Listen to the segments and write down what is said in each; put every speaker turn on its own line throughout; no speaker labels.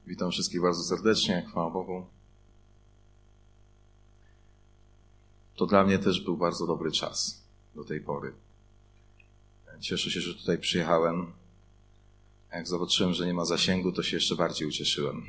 Witam wszystkich bardzo serdecznie, chwała Bogu. To dla mnie też był bardzo dobry czas do tej pory. Cieszę się, że tutaj przyjechałem. Jak zobaczyłem, że nie ma zasięgu, to się jeszcze bardziej ucieszyłem.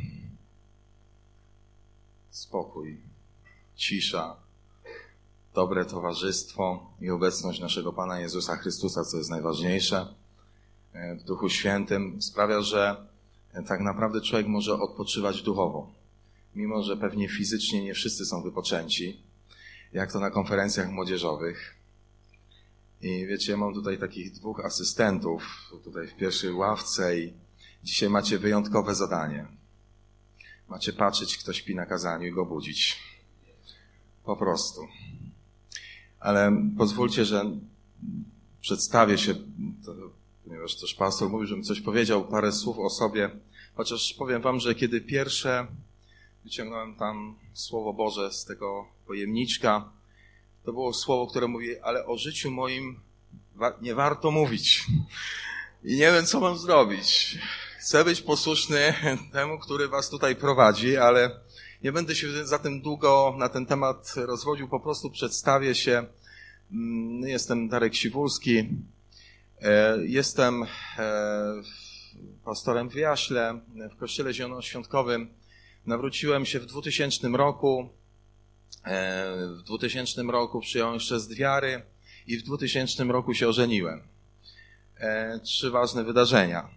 Spokój, cisza, dobre towarzystwo i obecność naszego Pana Jezusa Chrystusa, co jest najważniejsze, w Duchu Świętym sprawia, że tak naprawdę człowiek może odpoczywać duchowo. Mimo że pewnie fizycznie nie wszyscy są wypoczęci, jak to na konferencjach młodzieżowych. I wiecie, ja mam tutaj takich 2 asystentów, tutaj w pierwszej ławce i dzisiaj macie wyjątkowe zadanie. Macie patrzeć, kto śpi na kazaniu i go budzić. Po prostu. Ale pozwólcie, że przedstawię się, ponieważ też pastor mówił, żebym coś powiedział, parę słów o sobie. Chociaż powiem wam, że kiedy pierwsze wyciągnąłem tam Słowo Boże z tego pojemniczka, to było słowo, które mówi, ale o życiu moim nie warto mówić. I nie wiem, co mam zrobić. Chcę być posłuszny temu, który was tutaj prowadzi, ale nie będę się za tym długo na ten temat rozwodził. Po prostu przedstawię się. Jestem Darek Siwulski. Jestem pastorem w Jaśle, w Kościele Zielonoświątkowym. Nawróciłem się w 2000 roku. W 2000 roku przyjąłem chrzest wiary i w 2000 roku się ożeniłem. 3 ważne wydarzenia.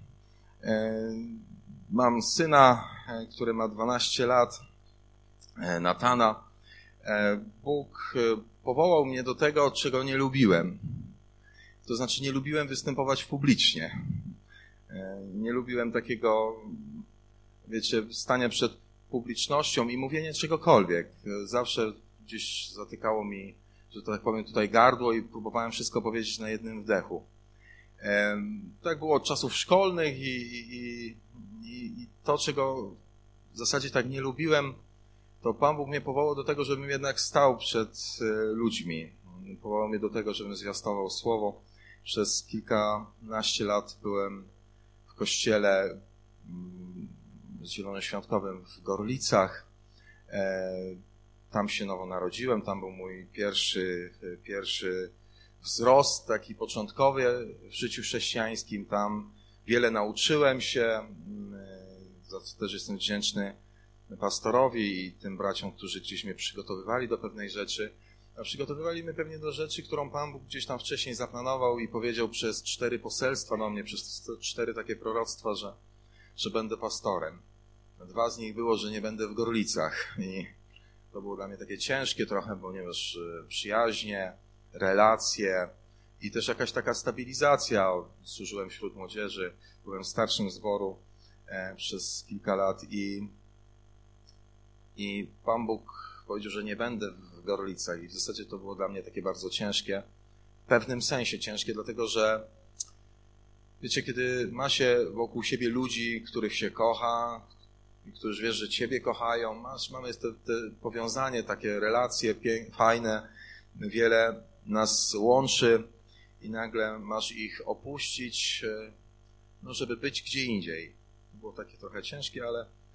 Mam syna, który ma 12 lat, Natana. Bóg powołał mnie do tego, czego nie lubiłem. To znaczy nie lubiłem występować publicznie. Nie lubiłem takiego, wiecie, stania przed publicznością i mówienie czegokolwiek. Zawsze gdzieś zatykało mi, że tak powiem, tutaj gardło i próbowałem wszystko powiedzieć na jednym wdechu. Tak było od czasów szkolnych i to, czego w zasadzie tak nie lubiłem, to Pan Bóg mnie powołał do tego, żebym jednak stał przed ludźmi. Powołał mnie do tego, żebym zwiastował Słowo. Przez kilkanaście lat byłem w kościele zielonoświątkowym w Gorlicach. Tam się nowo narodziłem, tam był mój pierwszy wzrost, taki początkowy w życiu chrześcijańskim. Tam wiele nauczyłem się, za co też jestem wdzięczny pastorowi i tym braciom, którzy gdzieś mnie przygotowywali do pewnej rzeczy. A przygotowywali mnie pewnie do rzeczy, którą Pan Bóg gdzieś tam wcześniej zaplanował i powiedział przez 4 poselstwa do mnie, przez 4 takie proroctwa, że będę pastorem. 2 z nich było, że nie będę w Gorlicach i to było dla mnie takie ciężkie trochę, ponieważ przyjaźnie, relacje i też jakaś taka stabilizacja. Służyłem wśród młodzieży, byłem starszym zboru przez kilka lat i Pan Bóg powiedział, że nie będę w Gorlicach i w zasadzie to było dla mnie takie bardzo ciężkie. W pewnym sensie ciężkie, dlatego że wiecie, kiedy ma się wokół siebie ludzi, których się kocha, i którzy wiesz, że ciebie kochają, mamy te powiązanie, takie relacje fajne, wiele nas łączy i nagle masz ich opuścić, no żeby być gdzie indziej. To było takie trochę ciężkie,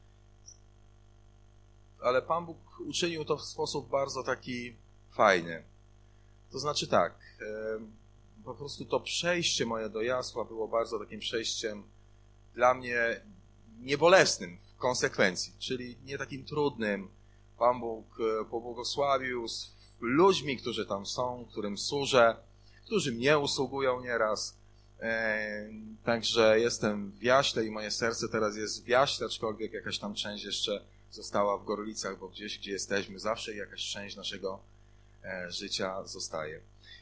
ale Pan Bóg uczynił to w sposób bardzo taki fajny. To znaczy tak, po prostu to przejście moje do Jasła było bardzo takim przejściem dla mnie niebolesnym w konsekwencji, czyli nie takim trudnym. Pan Bóg pobłogosławił z ludźmi, którzy tam są, którym służę, którzy mnie usługują nieraz. Także jestem w Jaśle i moje serce teraz jest w Jaśle, aczkolwiek jakaś tam część jeszcze została w Gorlicach, bo gdzieś, gdzie jesteśmy, zawsze jakaś część naszego życia zostaje.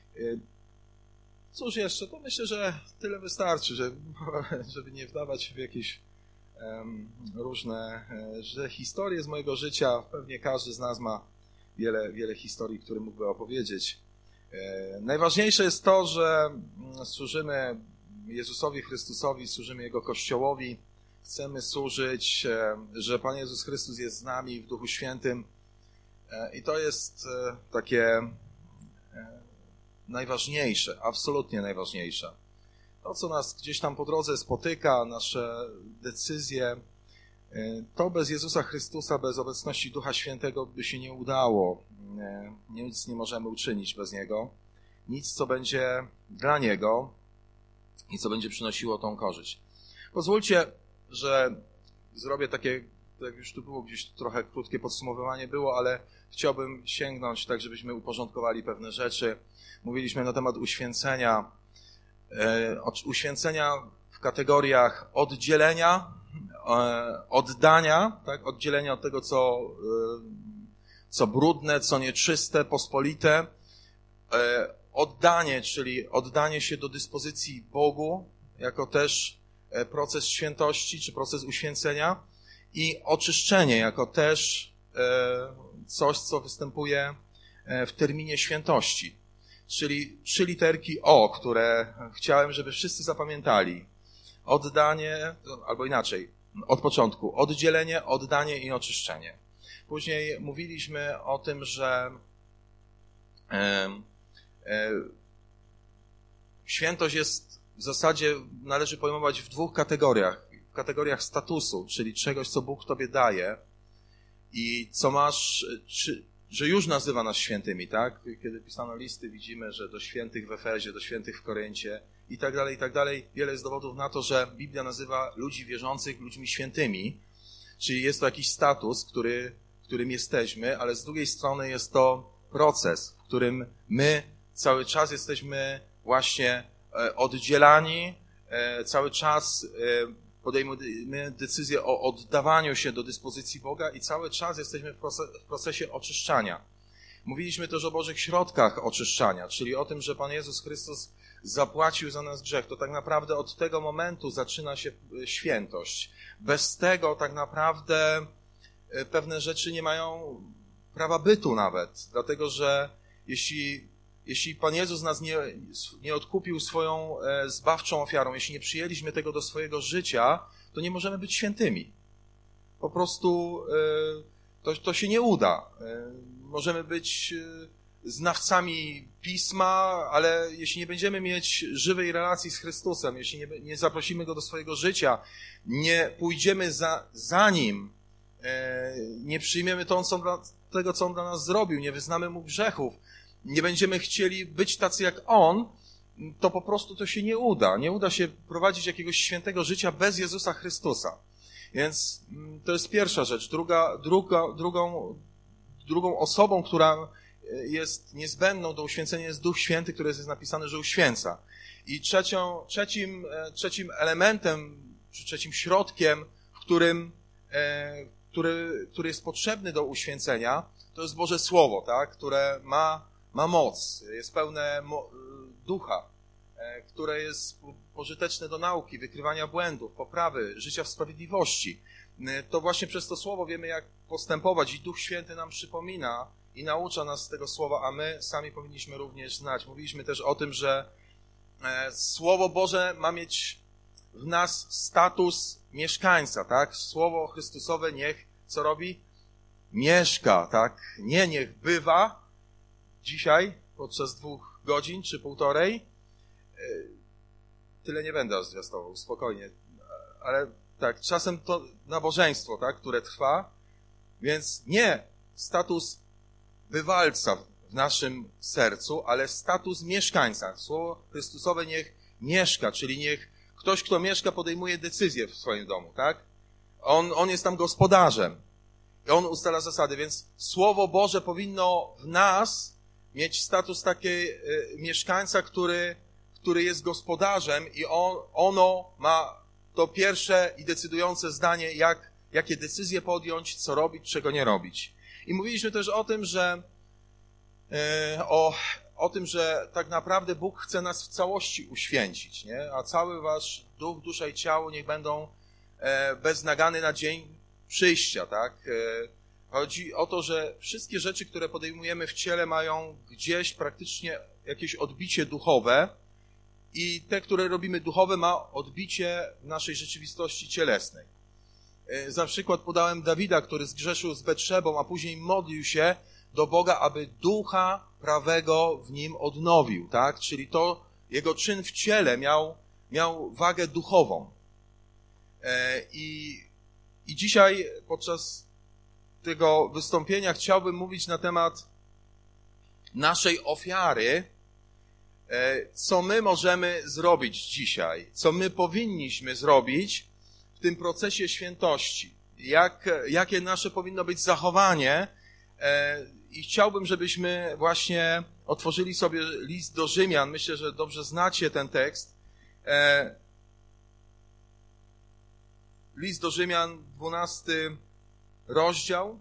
Cóż jeszcze, to myślę, że tyle wystarczy, żeby nie wdawać się w jakieś różne że historie z mojego życia. Pewnie każdy z nas ma wiele historii, które mógłby opowiedzieć. Najważniejsze jest to, że służymy Jezusowi Chrystusowi, służymy Jego Kościołowi, chcemy służyć, że Pan Jezus Chrystus jest z nami w Duchu Świętym i to jest takie najważniejsze, absolutnie najważniejsze. To, co nas gdzieś tam po drodze spotyka, nasze decyzje, To bez Jezusa Chrystusa, bez obecności Ducha Świętego by się nie udało. Nic nie możemy uczynić bez Niego. Nic, co będzie dla Niego i co będzie przynosiło tą korzyść. Pozwólcie, że zrobię takie, jak już tu było gdzieś trochę krótkie podsumowywanie było, ale chciałbym sięgnąć tak, żebyśmy uporządkowali pewne rzeczy. Mówiliśmy na temat uświęcenia. Uświęcenia w kategoriach oddzielenia, oddania, tak? Oddzielenia od tego, co brudne, co nieczyste, pospolite. Oddanie, czyli oddanie się do dyspozycji Bogu, jako też proces świętości, czy proces uświęcenia. I oczyszczenie, jako też coś, co występuje w terminie świętości. Czyli 3 literki O, które chciałem, żeby wszyscy zapamiętali. Oddanie, albo inaczej, od początku. Oddzielenie, oddanie i oczyszczenie. Później mówiliśmy o tym, że świętość jest w zasadzie, należy pojmować w 2 kategoriach. W kategoriach statusu, czyli czegoś, co Bóg tobie daje i co masz, że już nazywa nas świętymi, tak? Kiedy pisano listy, widzimy, że do świętych w Efezie, do świętych w Koryncie i tak dalej, i tak dalej. Wiele jest dowodów na to, że Biblia nazywa ludzi wierzących ludźmi świętymi, czyli jest to jakiś status, którym jesteśmy, ale z drugiej strony jest to proces, w którym my cały czas jesteśmy właśnie oddzielani, cały czas podejmujemy decyzję o oddawaniu się do dyspozycji Boga i cały czas jesteśmy w procesie oczyszczania. Mówiliśmy też o Bożych środkach oczyszczania, czyli o tym, że Pan Jezus Chrystus zapłacił za nas grzech. To tak naprawdę od tego momentu zaczyna się świętość. Bez tego tak naprawdę pewne rzeczy nie mają prawa bytu nawet, dlatego że jeśli Pan Jezus nas nie odkupił swoją zbawczą ofiarą, jeśli nie przyjęliśmy tego do swojego życia, to nie możemy być świętymi. Po prostu to się nie uda. Możemy być znawcami Pisma, ale jeśli nie będziemy mieć żywej relacji z Chrystusem, jeśli nie zaprosimy Go do swojego życia, nie pójdziemy za Nim, nie przyjmiemy tego, co On dla nas zrobił, nie wyznamy Mu grzechów, nie będziemy chcieli być tacy jak On, to po prostu to się nie uda. Nie uda się prowadzić jakiegoś świętego życia bez Jezusa Chrystusa. Więc to jest pierwsza rzecz. Drugą osobą, która jest niezbędną do uświęcenia, jest Duch Święty, który jest napisane, że uświęca. I trzecim elementem, czy trzecim środkiem, który jest potrzebny do uświęcenia, to jest Boże Słowo, tak? Które ma moc, jest pełne ducha, które jest pożyteczne do nauki, wykrywania błędów, poprawy, życia w sprawiedliwości. To właśnie przez to Słowo wiemy, jak postępować i Duch Święty nam przypomina i naucza nas tego Słowa, a my sami powinniśmy również znać. Mówiliśmy też o tym, że Słowo Boże ma mieć w nas status mieszkańca, tak? Słowo Chrystusowe niech co robi? Mieszka, tak? Nie niech bywa dzisiaj podczas 2 godzin czy 1,5. Tyle nie będę zwiastował, spokojnie. Ale tak, czasem to nabożeństwo, tak, które trwa, więc nie status bywalca w naszym sercu, ale status mieszkańca. Słowo Chrystusowe niech mieszka, czyli niech ktoś, kto mieszka, podejmuje decyzję w swoim domu, tak? On jest tam gospodarzem i on ustala zasady, więc Słowo Boże powinno w nas mieć status takiego mieszkańca, który jest gospodarzem i ono ma to pierwsze i decydujące zdanie, jakie decyzje podjąć, co robić, czego nie robić. I mówiliśmy też o tym, że tak naprawdę Bóg chce nas w całości uświęcić, nie? A cały wasz duch, dusza i ciało niech będą bez nagany na dzień przyjścia, tak? Chodzi o to, że wszystkie rzeczy, które podejmujemy w ciele, mają gdzieś praktycznie jakieś odbicie duchowe i te, które robimy duchowe, ma odbicie w naszej rzeczywistości cielesnej. Za przykład podałem Dawida, który zgrzeszył z Betszebą, a później modlił się do Boga, aby ducha prawego w nim odnowił, tak? Czyli to jego czyn w ciele miał wagę duchową. I I dzisiaj podczas tego wystąpienia chciałbym mówić na temat naszej ofiary, co my możemy zrobić dzisiaj, co my powinniśmy zrobić w tym procesie świętości, jakie nasze powinno być zachowanie. I chciałbym, żebyśmy właśnie otworzyli sobie list do Rzymian. Myślę, że dobrze znacie ten tekst. List do Rzymian, 12 rozdział.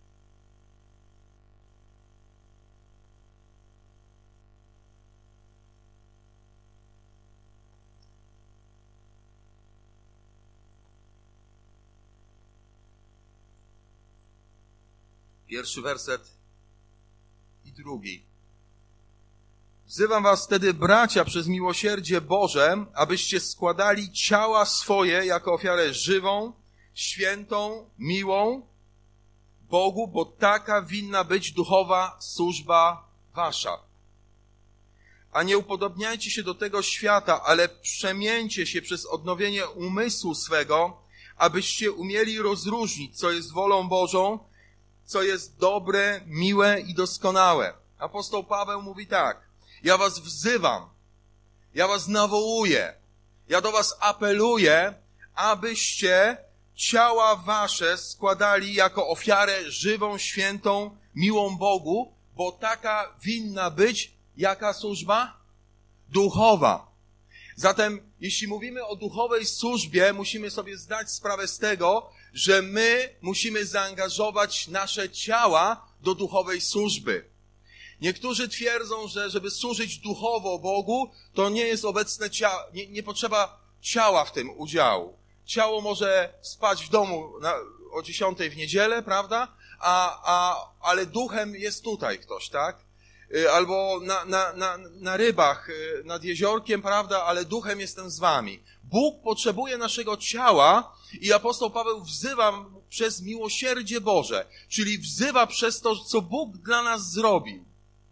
Pierwszy werset i drugi. Wzywam was wtedy, bracia, przez miłosierdzie Boże, abyście składali ciała swoje jako ofiarę żywą, świętą, miłą Bogu, bo taka winna być duchowa służba wasza. A nie upodobniajcie się do tego świata, ale przemieńcie się przez odnowienie umysłu swego, abyście umieli rozróżnić, co jest wolą Bożą, co jest dobre, miłe i doskonałe. Apostoł Paweł mówi tak: ja was wzywam, ja was nawołuję, ja do was apeluję, abyście ciała wasze składali jako ofiarę żywą, świętą, miłą Bogu, bo taka winna być jaka służba? Duchowa. Zatem, jeśli mówimy o duchowej służbie, musimy sobie zdać sprawę z tego, że my musimy zaangażować nasze ciała do duchowej służby. Niektórzy twierdzą, że żeby służyć duchowo Bogu, to nie jest obecne ciało, nie potrzeba ciała w tym udziału. Ciało może spać w domu o 10 w niedzielę, prawda? Ale duchem jest tutaj ktoś, tak? Albo na rybach nad jeziorkiem, prawda? Ale duchem jestem z wami. Bóg potrzebuje naszego ciała i apostoł Paweł wzywa przez miłosierdzie Boże, czyli wzywa przez to, co Bóg dla nas zrobił.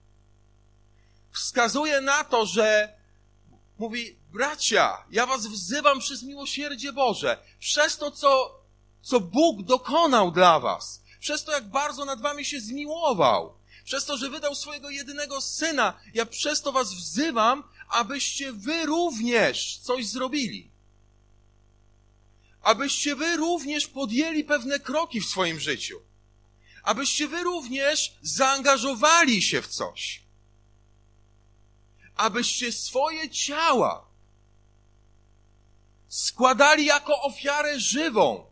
Wskazuje na to, że mówi: bracia, ja was wzywam przez miłosierdzie Boże, przez to, co Bóg dokonał dla was, przez to, jak bardzo nad wami się zmiłował, przez to, że wydał swojego jedynego Syna, ja przez to was wzywam, abyście wy również coś zrobili. Abyście wy również podjęli pewne kroki w swoim życiu. Abyście wy również zaangażowali się w coś. Abyście swoje ciała składali jako ofiarę żywą.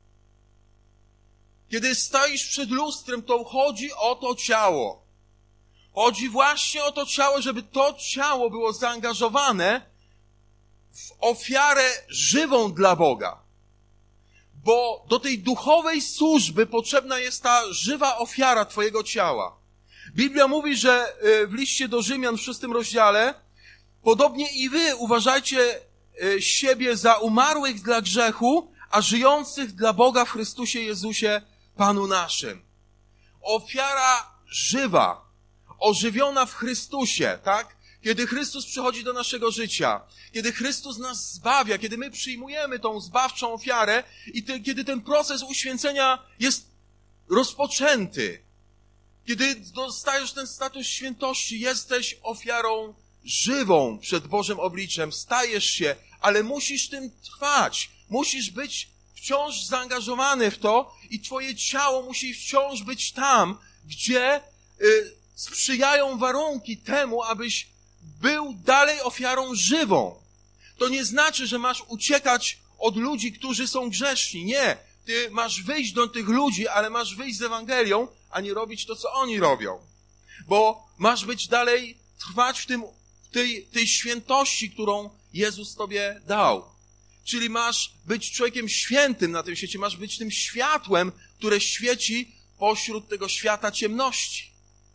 Kiedy stoisz przed lustrem, to chodzi o to ciało. Chodzi właśnie o to ciało, żeby to ciało było zaangażowane w ofiarę żywą dla Boga. Bo do tej duchowej służby potrzebna jest ta żywa ofiara twojego ciała. Biblia mówi, że w liście do Rzymian w 6 rozdziale: podobnie i wy uważajcie siebie za umarłych dla grzechu, a żyjących dla Boga w Chrystusie Jezusie, Panu naszym. Ofiara żywa, ożywiona w Chrystusie, tak? Kiedy Chrystus przychodzi do naszego życia, kiedy Chrystus nas zbawia, kiedy my przyjmujemy tą zbawczą ofiarę i kiedy ten proces uświęcenia jest rozpoczęty, kiedy dostajesz ten status świętości, jesteś ofiarą żywą przed Bożym obliczem, stajesz się, ale musisz tym trwać, musisz być wciąż zaangażowany w to i twoje ciało musi wciąż być tam, gdzie sprzyjają warunki temu, abyś był dalej ofiarą żywą. To nie znaczy, że masz uciekać od ludzi, którzy są grzeszni. Nie. Ty masz wyjść do tych ludzi, ale masz wyjść z Ewangelią, a nie robić to, co oni robią. Bo masz być dalej, trwać w tej świętości, którą Jezus tobie dał. Czyli masz być człowiekiem świętym na tym świecie, masz być tym światłem, które świeci pośród tego świata ciemności.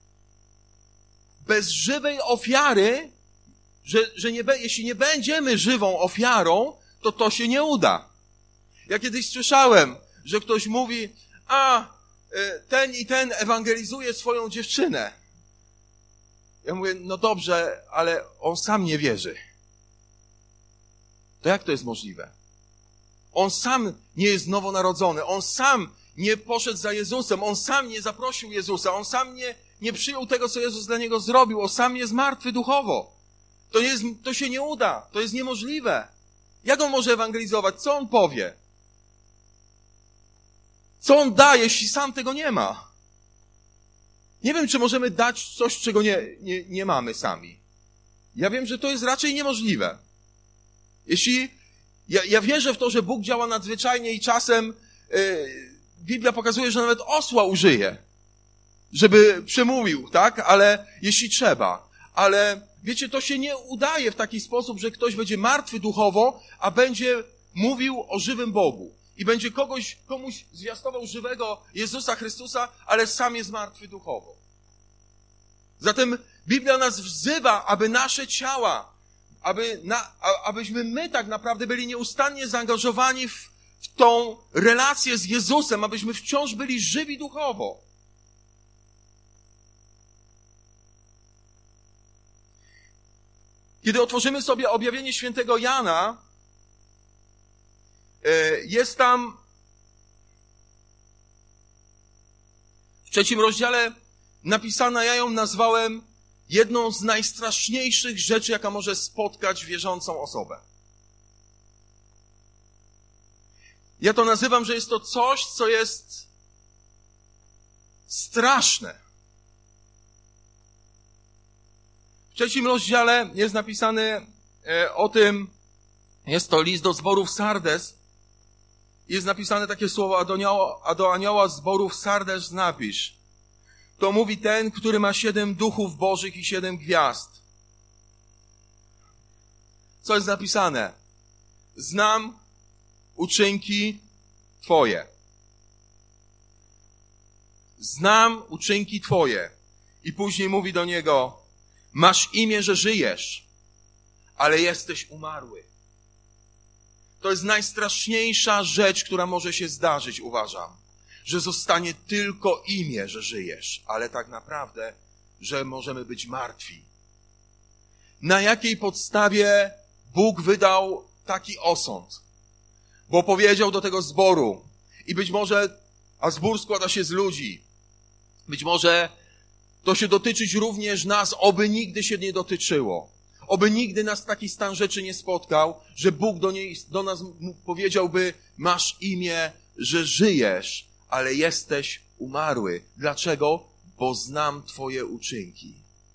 Bez żywej ofiary, jeśli nie będziemy żywą ofiarą, to się nie uda. Ja kiedyś słyszałem, że ktoś mówi: ten i ten ewangelizuje swoją dziewczynę. Ja mówię: no dobrze, ale on sam nie wierzy. To jak to jest możliwe?
On sam nie jest nowonarodzony. On sam nie poszedł za Jezusem. On sam nie zaprosił Jezusa. On sam nie przyjął tego, co Jezus dla niego zrobił. On sam jest martwy duchowo. To się nie uda. To jest niemożliwe. Jak on może ewangelizować? Co on powie? Co on da, jeśli sam tego nie ma? Nie wiem, czy możemy dać coś, czego nie mamy sami. Ja wiem, że to jest raczej niemożliwe. Ja wierzę w to, że Bóg działa nadzwyczajnie i czasem Biblia pokazuje, że nawet osła użyje, żeby przemówił, tak? Ale jeśli trzeba. Ale wiecie, to się nie udaje w taki sposób, że ktoś będzie martwy duchowo, a będzie mówił o żywym Bogu. I będzie komuś zwiastował żywego Jezusa Chrystusa, ale sam jest martwy duchowo. Zatem Biblia nas wzywa, aby nasze ciała, abyśmy my tak naprawdę byli nieustannie zaangażowani w tą relację z Jezusem, abyśmy wciąż byli żywi duchowo. Kiedy otworzymy sobie objawienie świętego Jana, jest tam w 3 rozdziale napisana, ja ją nazwałem jedną z najstraszniejszych rzeczy, jaka może spotkać wierzącą osobę. Ja to nazywam, że jest to coś, co jest straszne. W 3 rozdziale jest napisane o tym, jest to list do zborów Sardes. Jest napisane takie słowo, a do anioła zborów Sardes napisz. To mówi ten, który ma 7 duchów bożych i 7 gwiazd. Co jest napisane? Znam uczynki Twoje. Znam uczynki Twoje. I później mówi do niego, masz imię, że żyjesz, ale jesteś umarły. To jest najstraszniejsza rzecz, która może się zdarzyć, uważam. Że zostanie tylko imię, że żyjesz, ale tak naprawdę, że możemy być martwi. Na jakiej podstawie Bóg wydał taki osąd? Bo powiedział do tego zboru i być może, a zbór składa się z ludzi, być może to się dotyczyć również nas, oby nigdy się nie dotyczyło. Oby nigdy nas taki stan rzeczy nie spotkał, że Bóg do nas powiedziałby, masz imię, że żyjesz, ale jesteś umarły. Dlaczego? Bo znam Twoje uczynki.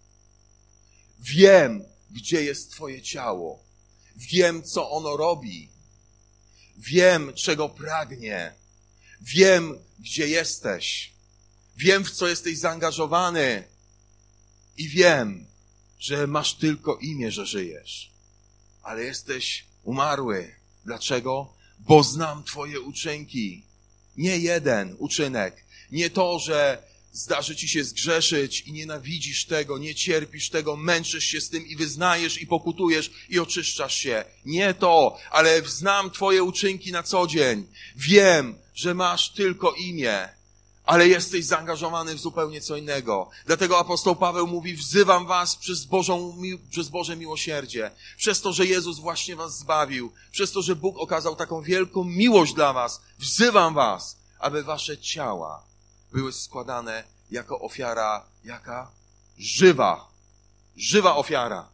Wiem, gdzie jest Twoje ciało. Wiem, co ono robi. Wiem, czego pragnie. Wiem, gdzie jesteś. Wiem, w co jesteś zaangażowany. I wiem, że masz tylko imię, że żyjesz. Ale jesteś umarły. Dlaczego? Bo znam Twoje uczynki. Nie jeden uczynek. Nie to, że zdarzy ci się zgrzeszyć i nienawidzisz tego, nie cierpisz tego, męczysz się z tym i wyznajesz i pokutujesz i oczyszczasz się. Nie to, ale znam Twoje uczynki na co dzień. Wiem, że masz tylko imię, ale jesteś zaangażowany w zupełnie co innego. Dlatego apostoł Paweł mówi, wzywam was przez Boże miłosierdzie, przez to, że Jezus właśnie was zbawił, przez to, że Bóg okazał taką wielką miłość dla was. Wzywam was, aby wasze ciała były składane jako ofiara, jaka? Żywa. Żywa ofiara.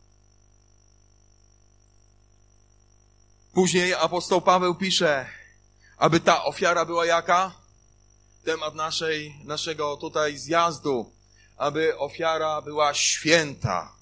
Później apostoł Paweł pisze, aby ta ofiara była jaka? Temat naszego tutaj zjazdu, aby ofiara była święta.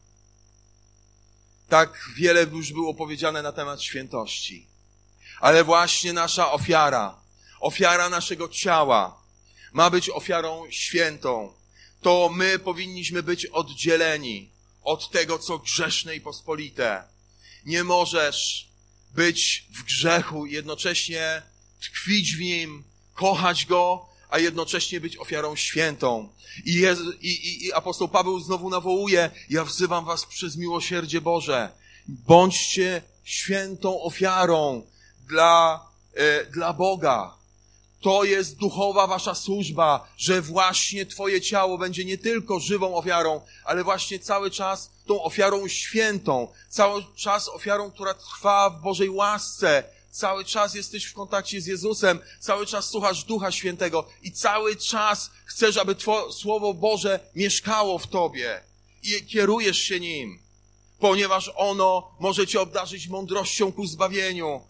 Tak wiele już było powiedziane na temat świętości. Ale właśnie nasza ofiara naszego ciała ma być ofiarą świętą. To my powinniśmy być oddzieleni od tego, co grzeszne i pospolite. Nie możesz być w grzechu i jednocześnie tkwić w nim, kochać go, a jednocześnie być ofiarą świętą. I apostoł Paweł znowu nawołuje, ja wzywam was przez miłosierdzie Boże, bądźcie świętą ofiarą dla Boga. To jest duchowa wasza służba, że właśnie twoje ciało będzie nie tylko żywą ofiarą, ale właśnie cały czas tą ofiarą świętą, cały czas ofiarą, która trwa w Bożej łasce, cały czas jesteś w kontakcie z Jezusem, cały czas słuchasz Ducha Świętego i cały czas chcesz, aby Słowo Boże mieszkało w tobie i kierujesz się nim, ponieważ ono może cię obdarzyć mądrością ku zbawieniu.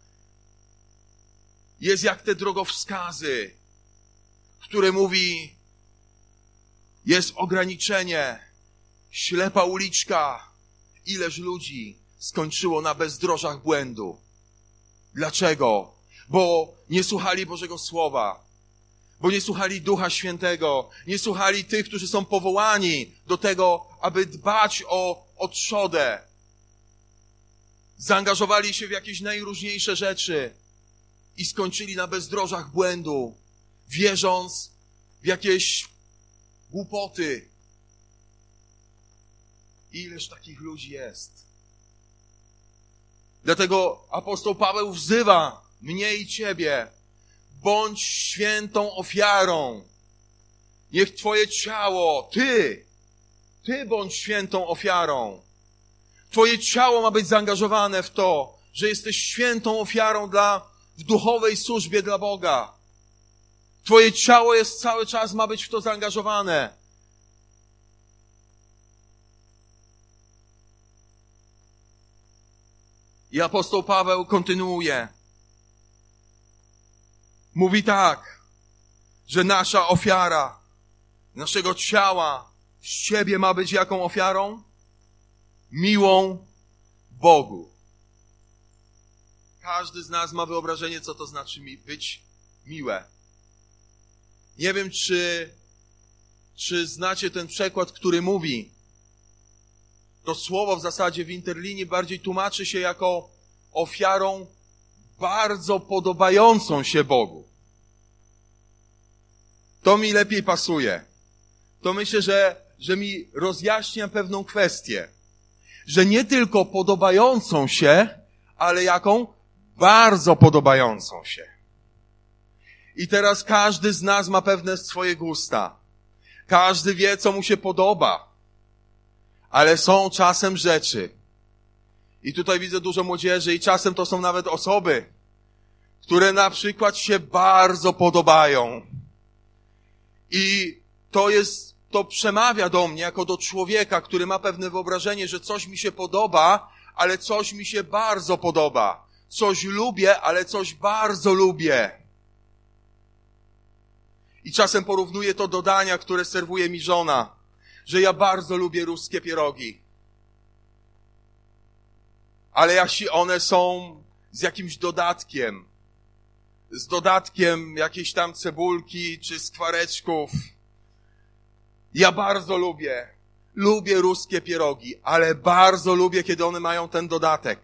Jest jak te drogowskazy, które mówi, jest ograniczenie, ślepa uliczka. Ileż ludzi skończyło na bezdrożach błędu. Dlaczego? Bo nie słuchali Bożego Słowa, bo nie słuchali Ducha Świętego, nie słuchali tych, którzy są powołani do tego, aby dbać o trzodę. Zaangażowali się w jakieś najróżniejsze rzeczy i skończyli na bezdrożach błędu, wierząc w jakieś głupoty. Ileż takich ludzi jest. Dlatego apostoł Paweł wzywa mnie i ciebie. Bądź świętą ofiarą. Niech twoje ciało, ty bądź świętą ofiarą. Twoje ciało ma być zaangażowane w to, że jesteś świętą ofiarą w duchowej służbie dla Boga. Twoje ciało jest cały czas, ma być w to zaangażowane. I apostoł Paweł kontynuuje. Mówi tak, że nasza ofiara, naszego ciała z ciebie ma być jaką ofiarą? Miłą Bogu. Każdy z nas ma wyobrażenie, co to znaczy być miłe. Nie wiem, czy znacie ten przekład, który mówi, to słowo w zasadzie w interlinii bardziej tłumaczy się jako ofiarą bardzo podobającą się Bogu. To mi lepiej pasuje. To myślę, że mi rozjaśnia pewną kwestię. Że nie tylko podobającą się, ale jaką? Bardzo podobającą się. I teraz każdy z nas ma pewne swoje gusta. Każdy wie, co mu się podoba. Ale są czasem rzeczy. I tutaj widzę dużo młodzieży i czasem to są nawet osoby, które na przykład się bardzo podobają. I to przemawia do mnie jako do człowieka, który ma pewne wyobrażenie, że coś mi się podoba, ale coś mi się bardzo podoba. Coś lubię, ale coś bardzo lubię. I czasem porównuję to do dania, które serwuje mi żona, że ja bardzo lubię ruskie pierogi. Ale jeśli one są z jakimś dodatkiem, jakiejś tam cebulki czy skwareczków, ja bardzo lubię ruskie pierogi, ale bardzo lubię, kiedy one mają ten dodatek.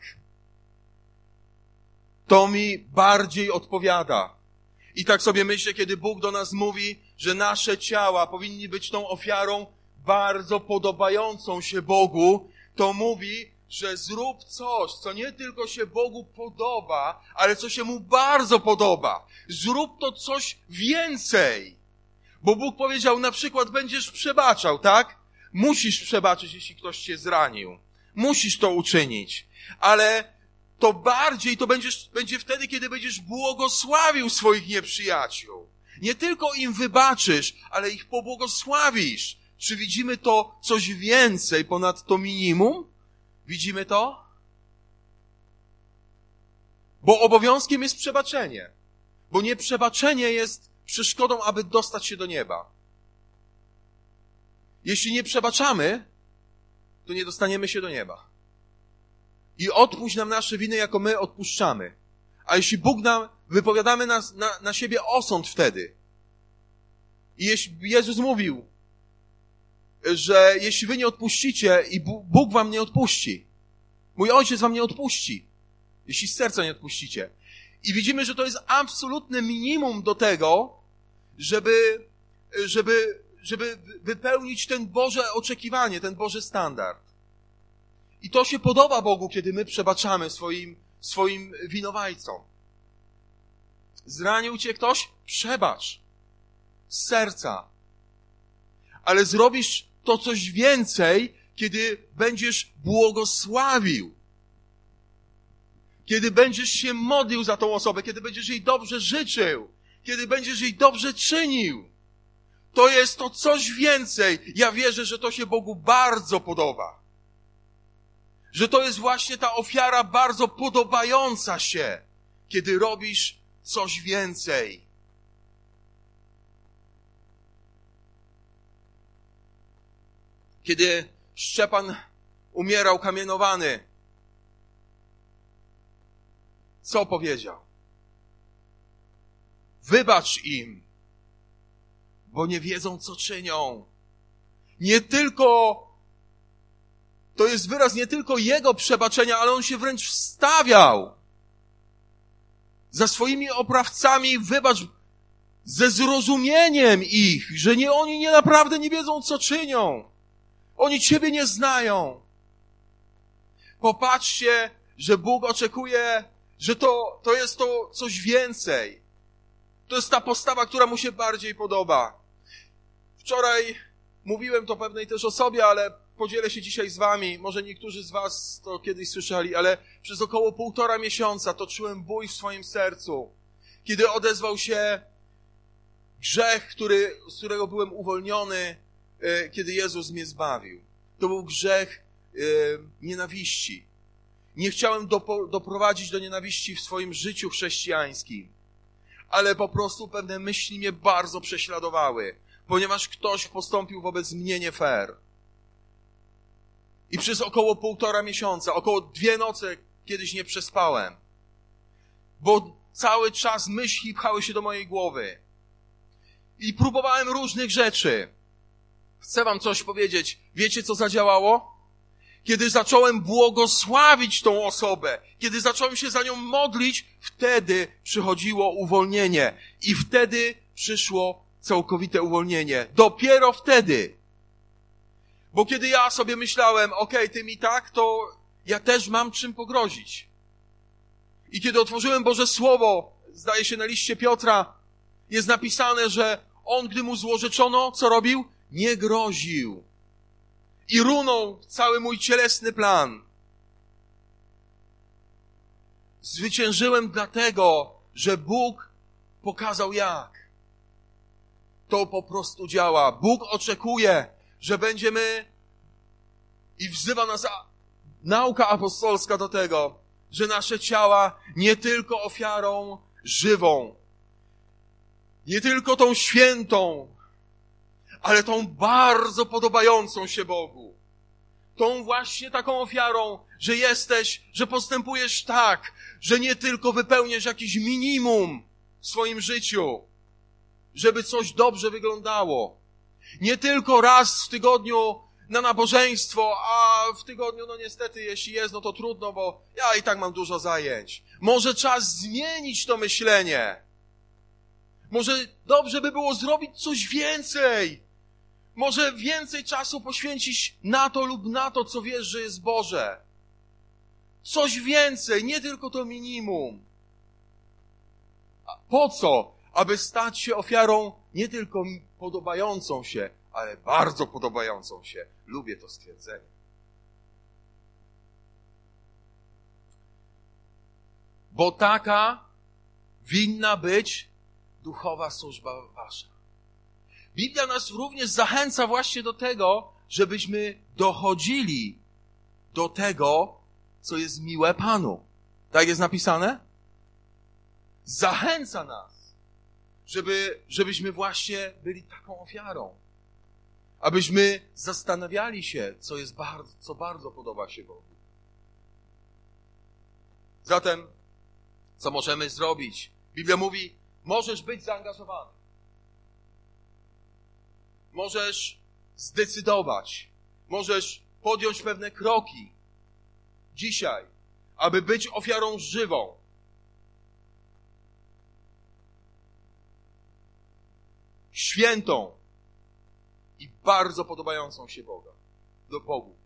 To mi bardziej odpowiada. I tak sobie myślę, kiedy Bóg do nas mówi, że nasze ciała powinny być tą ofiarą bardzo podobającą się Bogu, to mówi, że zrób coś, co nie tylko się Bogu podoba, ale co się Mu bardzo podoba. Zrób to coś więcej. Bo Bóg powiedział, na przykład będziesz przebaczał, tak? Musisz przebaczyć, jeśli ktoś cię zranił. Musisz to uczynić. Ale to bardziej to będzie wtedy, kiedy będziesz błogosławił swoich nieprzyjaciół. Nie tylko im wybaczysz, ale ich pobłogosławisz. Czy widzimy to coś więcej ponad to minimum? Widzimy to? Bo obowiązkiem jest przebaczenie. Bo nieprzebaczenie jest przeszkodą, aby dostać się do nieba. Jeśli nie przebaczamy, to nie dostaniemy się do nieba. I odpuść nam nasze winy, jako my odpuszczamy. A jeśli Bóg wypowiadamy na siebie osąd wtedy. I jeśli Jezus mówił, że jeśli wy nie odpuścicie i Bóg wam nie odpuści, mój Ojciec wam nie odpuści, jeśli z serca nie odpuścicie. I widzimy, że to jest absolutne minimum do tego, żeby wypełnić ten Boże oczekiwanie, ten Boży standard. I to się podoba Bogu, kiedy my przebaczamy swoim winowajcom. Zranił cię ktoś? Przebacz. Z serca. Ale zrobisz to coś więcej, kiedy będziesz błogosławił. kiedy będziesz się modlił za tą osobę, kiedy będziesz jej dobrze życzył, kiedy będziesz jej dobrze czynił. To jest to coś więcej. Ja wierzę, że to się Bogu bardzo podoba. Że to jest właśnie ta ofiara bardzo podobająca się, kiedy robisz coś więcej. Kiedy Szczepan umierał kamienowany, co powiedział? Wybacz im, bo nie wiedzą, co czynią. Nie tylko, to jest wyraz nie tylko jego przebaczenia, ale on się wręcz wstawiał za swoimi oprawcami. Wybacz ze zrozumieniem ich, że oni naprawdę nie wiedzą, co czynią. Oni Ciebie nie znają. Popatrzcie, że Bóg oczekuje, że to jest to coś więcej. To jest ta postawa, która mu się bardziej podoba. Wczoraj mówiłem to pewnej też osobie, ale podzielę się dzisiaj z wami. Może niektórzy z was to kiedyś słyszeli, ale przez około 1,5 miesiąca to czułem bój w swoim sercu. Kiedy odezwał się grzech, z którego byłem uwolniony, kiedy Jezus mnie zbawił. To był grzech nienawiści. Nie chciałem doprowadzić do nienawiści w swoim życiu chrześcijańskim, ale po prostu pewne myśli mnie bardzo prześladowały, ponieważ ktoś postąpił wobec mnie nie fair. I przez około 1,5 miesiąca, około 2 noce kiedyś nie przespałem, bo cały czas myśli pchały się do mojej głowy. I próbowałem różnych rzeczy. Chcę wam coś powiedzieć. Wiecie, co zadziałało? Kiedy zacząłem błogosławić tą osobę, kiedy zacząłem się za nią modlić, wtedy przychodziło uwolnienie. I wtedy przyszło całkowite uwolnienie. Dopiero wtedy. Bo kiedy ja sobie myślałem, okej, ty mi tak, to ja też mam czym pogrozić. I kiedy otworzyłem Boże Słowo, zdaje się na liście Piotra, jest napisane, że on, gdy mu złorzeczono, co robił? Nie groził. I runął cały mój cielesny plan. Zwyciężyłem dlatego, że Bóg pokazał jak. To po prostu działa. Bóg oczekuje, że będziemy i wzywa nas nauka apostolska do tego, że nasze ciała nie tylko ofiarą żywą, nie tylko tą świętą, ale tą bardzo podobającą się Bogu. Tą właśnie taką ofiarą, że postępujesz tak, że nie tylko wypełniasz jakieś minimum w swoim życiu, żeby coś dobrze wyglądało. Nie tylko raz w tygodniu na nabożeństwo, a w tygodniu, no niestety, jeśli jest, no to trudno, bo ja i tak mam dużo zajęć. Może czas zmienić to myślenie. Może dobrze by było zrobić coś więcej. Może więcej czasu poświęcić na to lub na to, co wiesz, że jest Boże. Coś więcej, nie tylko to minimum. A po co? Aby stać się ofiarą nie tylko podobającą się, ale bardzo podobającą się. Lubię to stwierdzenie. Bo taka winna być duchowa służba wasza. Biblia nas również zachęca właśnie do tego, żebyśmy dochodzili do tego, co jest miłe Panu. Tak jest napisane? Zachęca nas, żebyśmy właśnie byli taką ofiarą. Abyśmy zastanawiali się, co bardzo podoba się Bogu. Zatem, co możemy zrobić? Biblia mówi, możesz być zaangażowany. Możesz zdecydować. Możesz podjąć pewne kroki dzisiaj, aby być ofiarą żywą. Świętą i bardzo podobającą się Bogu.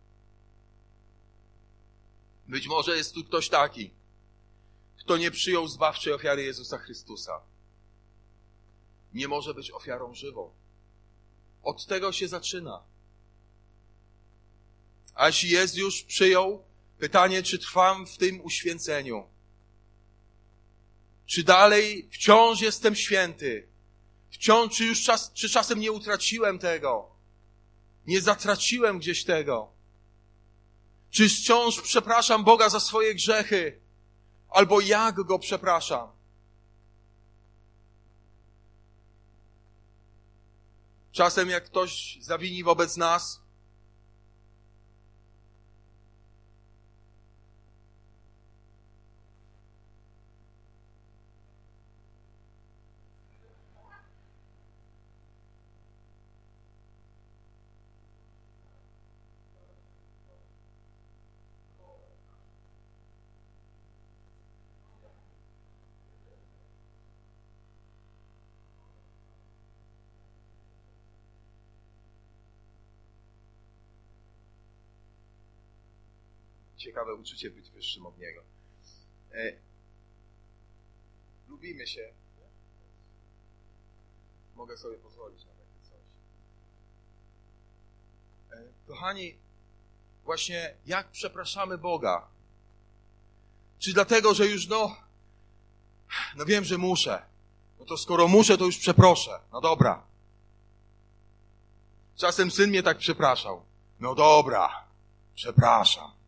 Być może jest tu ktoś taki, kto nie przyjął zbawczej ofiary Jezusa Chrystusa. Nie może być ofiarą żywą. Od tego się zaczyna. A jeśli już przyjął, Pytanie, czy trwam w tym uświęceniu? Czy dalej wciąż jestem święty? Czy czasem nie utraciłem tego? Nie zatraciłem gdzieś tego? Czy wciąż przepraszam Boga za swoje grzechy? Albo jak Go przepraszam? Czasem jak ktoś zawini wobec nas, ciekawe uczucie być wyższym od Niego. Lubimy się. Mogę sobie pozwolić na takie coś. Kochani, właśnie jak przepraszamy Boga? Czy dlatego, że już no wiem, że muszę. No to skoro muszę, to już przeproszę. No dobra. Czasem syn mnie tak przepraszał. No dobra, przepraszam.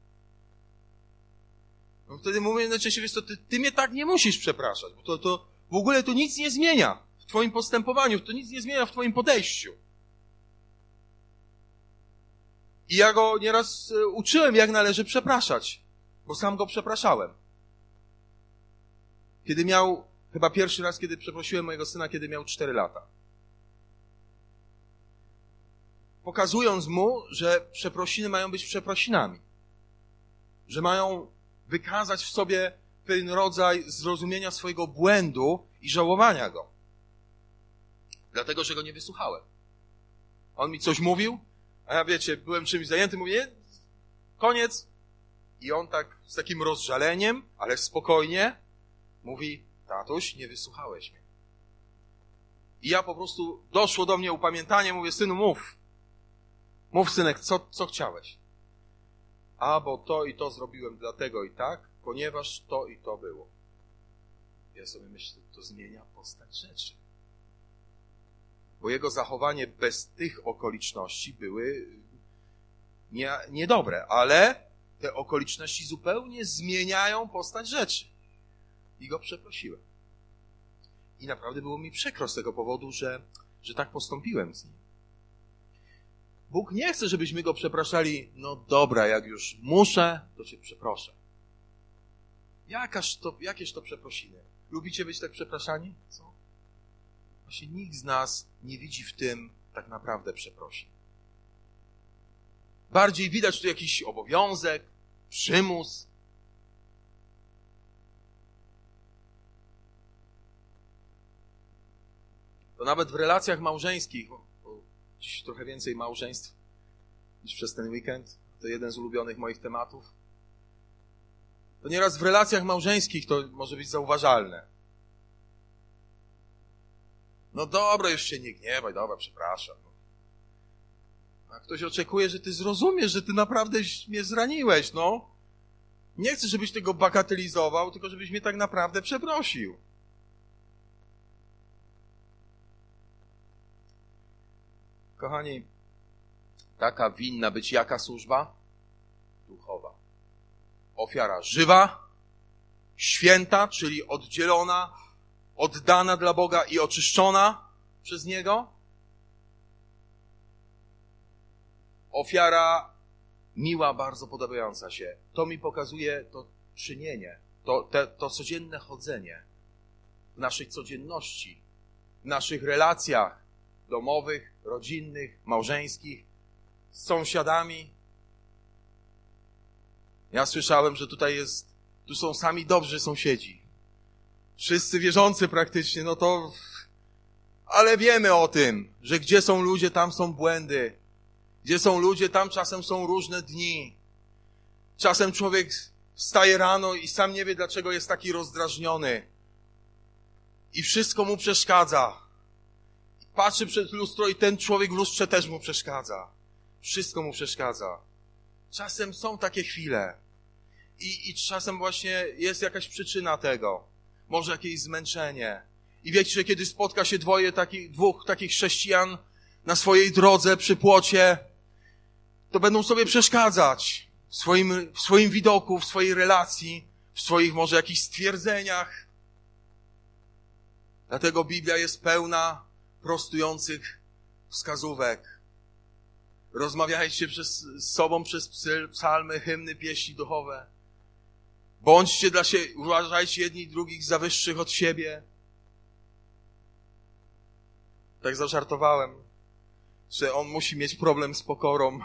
No wtedy mówię najczęściej, wiesz co, ty mnie tak nie musisz przepraszać, bo to w ogóle to nic nie zmienia w twoim postępowaniu, to nic nie zmienia w twoim podejściu. I ja go nieraz uczyłem, jak należy przepraszać, bo sam go przepraszałem. Chyba pierwszy raz, kiedy przeprosiłem mojego syna, kiedy miał 4 lata. Pokazując mu, że przeprosiny mają być przeprosinami. Że mają wykazać w sobie pewien rodzaj zrozumienia swojego błędu i żałowania go. Dlatego, że go nie wysłuchałem. On mi coś mówił, a ja wiecie, byłem czymś zajęty, mówię, koniec. I on tak z takim rozżaleniem, ale spokojnie mówi, tatuś, nie wysłuchałeś mnie. I ja po prostu, doszło do mnie upamiętanie, mówię, synu, mów. Mów, synek, co chciałeś? A, bo to i to zrobiłem dlatego i tak, ponieważ to i to było. Ja sobie myślę, to zmienia postać rzeczy. Bo jego zachowanie bez tych okoliczności były niedobre, ale te okoliczności zupełnie zmieniają postać rzeczy. I go przeprosiłem. I naprawdę było mi przykro z tego powodu, że tak postąpiłem z nim. Bóg nie chce, żebyśmy Go przepraszali, no dobra, jak już muszę, to Cię przeproszę. Jakież to przeprosiny? Lubicie być tak przepraszani? Co? Właśnie nikt z nas nie widzi w tym tak naprawdę przeprosin. Bardziej widać tu jakiś obowiązek, przymus. To nawet w relacjach małżeńskich, dziś trochę więcej małżeństw niż przez ten weekend, to jeden z ulubionych moich tematów. To nieraz w relacjach małżeńskich to może być zauważalne. No dobra, już się nie gniewaj, dobra, przepraszam. A ktoś oczekuje, że ty zrozumiesz, że ty naprawdę mnie zraniłeś, no. Nie chcę, żebyś tego bagatelizował, tylko żebyś mnie tak naprawdę przeprosił. Kochani, taka winna być jaka służba? Duchowa. Ofiara żywa, święta, czyli oddzielona, oddana dla Boga i oczyszczona przez Niego. Ofiara miła, bardzo podobająca się. To mi pokazuje to czynienie, to codzienne chodzenie w naszej codzienności, w naszych relacjach domowych, rodzinnych, małżeńskich, z sąsiadami. Ja słyszałem, że tu są sami dobrzy sąsiedzi. Wszyscy wierzący praktycznie, no to... Ale wiemy o tym, że gdzie są ludzie, tam są błędy. Gdzie są ludzie, tam czasem są różne dni. Czasem człowiek wstaje rano i sam nie wie, dlaczego jest taki rozdrażniony. I wszystko mu przeszkadza. Patrzy przed lustro i ten człowiek w lustrze też mu przeszkadza. Wszystko mu przeszkadza. Czasem są takie chwile. I czasem właśnie jest jakaś przyczyna tego. Może jakieś zmęczenie. I wiecie, że kiedy spotka się dwóch takich chrześcijan na swojej drodze przy płocie, to będą sobie przeszkadzać w swoim widoku, w swojej relacji, w swoich może jakichś stwierdzeniach. Dlatego Biblia jest pełna prostujących wskazówek. Rozmawiajcie z sobą przez psalmy, hymny, pieśni duchowe. Bądźcie dla siebie, uważajcie jedni i drugich za wyższych od siebie. Tak zażartowałem, że on musi mieć problem z pokorą,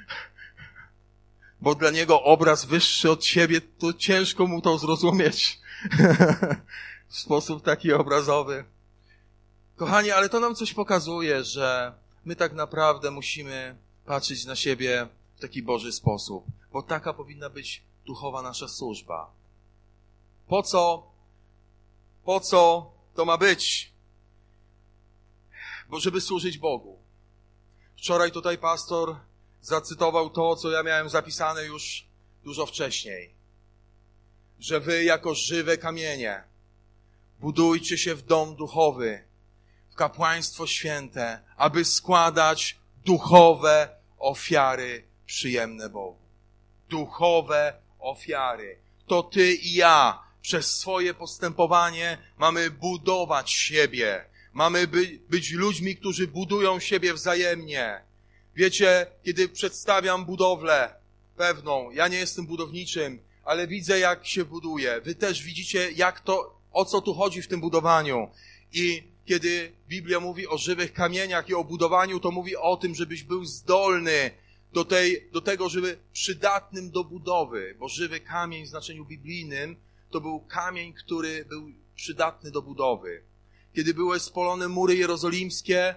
bo dla niego obraz wyższy od siebie, to ciężko mu to zrozumieć w sposób taki obrazowy. Kochani, ale to nam coś pokazuje, że my tak naprawdę musimy patrzeć na siebie w taki Boży sposób, bo taka powinna być duchowa nasza służba. Po co to ma być? Bo żeby służyć Bogu. Wczoraj tutaj pastor zacytował to, co ja miałem zapisane już dużo wcześniej. Że wy jako żywe kamienie budujcie się w dom duchowy, w kapłaństwo święte, aby składać duchowe ofiary przyjemne Bogu. Duchowe ofiary. To ty i ja przez swoje postępowanie mamy budować siebie. Mamy być ludźmi, którzy budują siebie wzajemnie. Wiecie, kiedy przedstawiam budowlę pewną, ja nie jestem budowniczym, ale widzę, jak się buduje. Wy też widzicie, o co tu chodzi w tym budowaniu. I kiedy Biblia mówi o żywych kamieniach i o budowaniu, to mówi o tym, żebyś był zdolny do tego, żeby przydatnym do budowy. Bo żywy kamień w znaczeniu biblijnym to był kamień, który był przydatny do budowy. Kiedy były spolone mury jerozolimskie,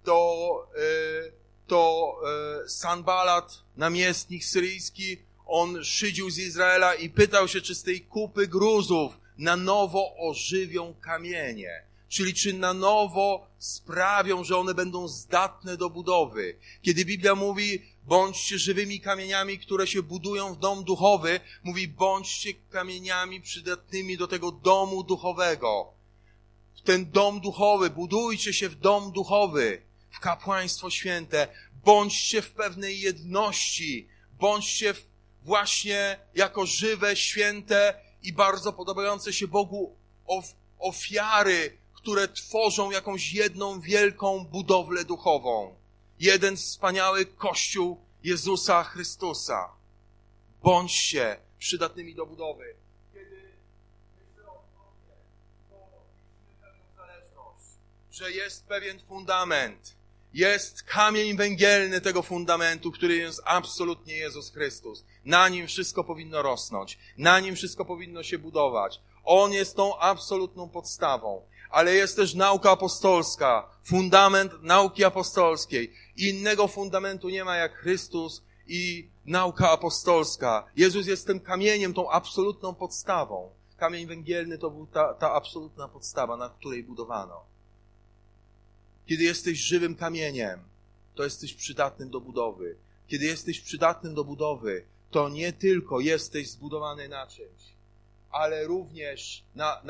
to Sanbalat, namiestnik syryjski, on szydził z Izraela i pytał się, czy z tej kupy gruzów na nowo ożywią kamienie. Czyli czy na nowo sprawią, że one będą zdatne do budowy. Kiedy Biblia mówi, bądźcie żywymi kamieniami, które się budują w dom duchowy, mówi, bądźcie kamieniami przydatnymi do tego domu duchowego. Ten dom duchowy, budujcie się w dom duchowy, w kapłaństwo święte, bądźcie w pewnej jedności, bądźcie właśnie jako żywe, święte i bardzo podobające się Bogu ofiary, które tworzą jakąś jedną wielką budowlę duchową. Jeden wspaniały Kościół Jezusa Chrystusa. Bądźcie przydatnymi do budowy. Kiedy myślę o budowie, to widzimy pewną zależność, że jest pewien fundament. Jest kamień węgielny tego fundamentu, który jest absolutnie Jezus Chrystus. Na nim wszystko powinno rosnąć. Na nim wszystko powinno się budować. On jest tą absolutną podstawą. Ale jest też nauka apostolska, fundament nauki apostolskiej. Innego fundamentu nie ma jak Chrystus i nauka apostolska. Jezus jest tym kamieniem, tą absolutną podstawą. Kamień węgielny to był ta absolutna podstawa, na której budowano. Kiedy jesteś żywym kamieniem, to jesteś przydatnym do budowy. Kiedy jesteś przydatnym do budowy, to nie tylko jesteś zbudowany na czymś, ale również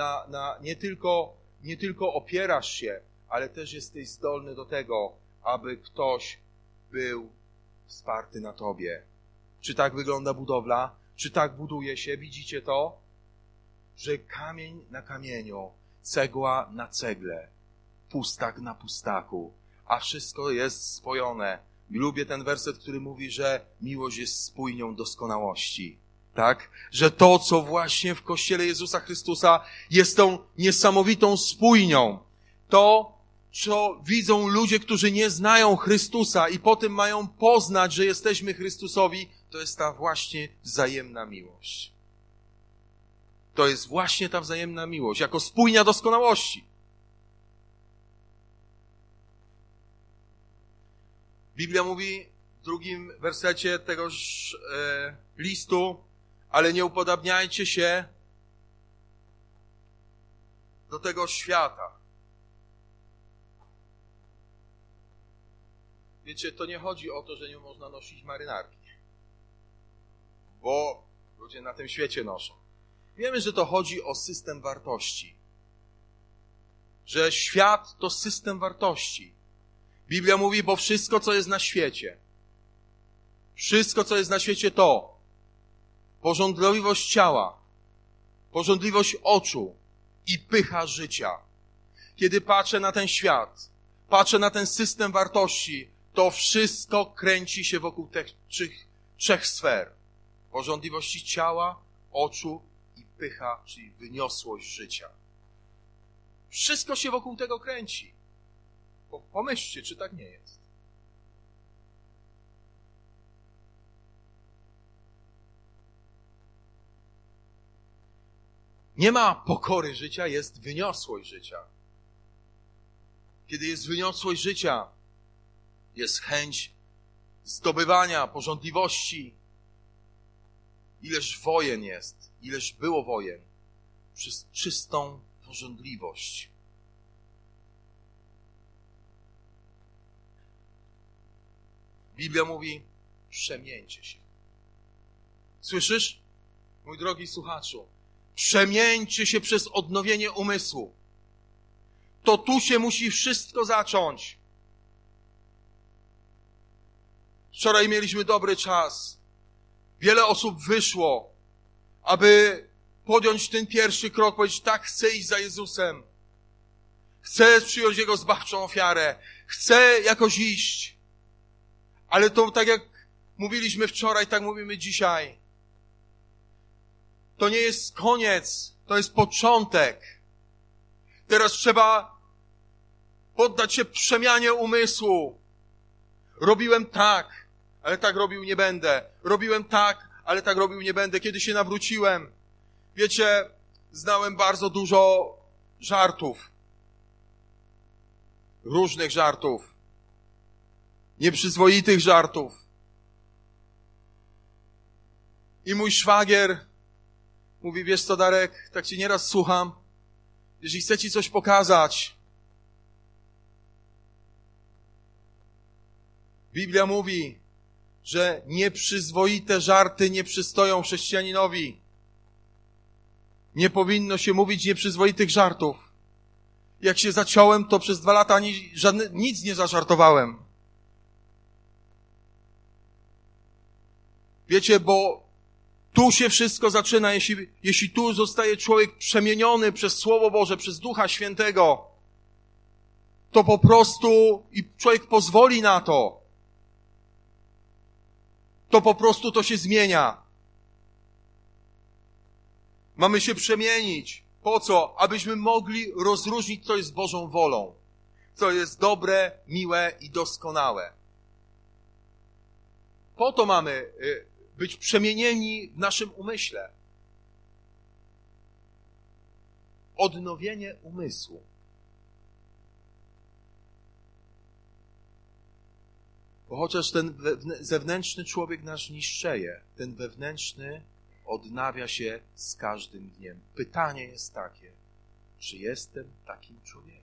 nie tylko opierasz się, ale też jesteś zdolny do tego, aby ktoś był wsparty na tobie. Czy tak wygląda budowla? Czy tak buduje się? Widzicie to? Że kamień na kamieniu, cegła na cegle, pustak na pustaku, a wszystko jest spojone. Lubię ten werset, który mówi, że miłość jest spójnią doskonałości. Tak? Że to, co właśnie w Kościele Jezusa Chrystusa jest tą niesamowitą spójnią. To, co widzą ludzie, którzy nie znają Chrystusa i potem mają poznać, że jesteśmy Chrystusowi, to jest ta właśnie wzajemna miłość. To jest właśnie ta wzajemna miłość, jako spójnia doskonałości. Biblia mówi w drugim wersecie tegoż listu, ale nie upodabniajcie się do tego świata. Wiecie, to nie chodzi o to, że nie można nosić marynarki. Bo ludzie na tym świecie noszą. Wiemy, że to chodzi o system wartości. Że świat to system wartości. Biblia mówi, bo wszystko, co jest na świecie, wszystko, co jest na świecie to pożądliwość ciała, pożądliwość oczu i pycha życia. Kiedy patrzę na ten świat, patrzę na ten system wartości, to wszystko kręci się wokół tych trzech sfer. Pożądliwości ciała, oczu i pycha, czyli wyniosłość życia. Wszystko się wokół tego kręci. Pomyślcie, czy tak nie jest. Nie ma pokory życia, jest wyniosłość życia. Kiedy jest wyniosłość życia, jest chęć zdobywania pożądliwości. Ileż wojen jest, ileż było wojen przez czystą pożądliwość. Biblia mówi, przemieńcie się. Słyszysz, mój drogi słuchaczu? Przemieńcie się przez odnowienie umysłu. To tu się musi wszystko zacząć. Wczoraj mieliśmy dobry czas. Wiele osób wyszło, aby podjąć ten pierwszy krok, powiedzieć, tak, chcę iść za Jezusem. Chcę przyjąć Jego zbawczą ofiarę. Chcę jakoś iść. Ale to tak jak mówiliśmy wczoraj, tak mówimy dzisiaj. To nie jest koniec, to jest początek. Teraz trzeba poddać się przemianie umysłu. Robiłem tak, ale tak robił nie będę. Robiłem tak, ale tak robił nie będę. Kiedy się nawróciłem, wiecie, znałem bardzo dużo żartów. Różnych żartów. Nieprzyzwoitych żartów. I mój szwagier mówi, wiesz co, Darek, tak cię nieraz słucham, jeżeli chcę ci coś pokazać. Biblia mówi, że nieprzyzwoite żarty nie przystoją chrześcijaninowi. Nie powinno się mówić nieprzyzwoitych żartów. Jak się zaciąłem, to przez 2 lata nic nie zażartowałem. Wiecie, bo tu się wszystko zaczyna, jeśli tu zostaje człowiek przemieniony przez Słowo Boże, przez Ducha Świętego, to po prostu i człowiek pozwoli na to, to po prostu to się zmienia. Mamy się przemienić. Po co? Abyśmy mogli rozróżnić, co jest Bożą wolą, co jest dobre, miłe i doskonałe. Po to mamy być przemienieni w naszym umyśle. Odnowienie umysłu. Bo chociaż ten zewnętrzny człowiek nasz niszczeje, ten wewnętrzny odnawia się z każdym dniem. Pytanie jest takie, czy jestem takim człowiekiem?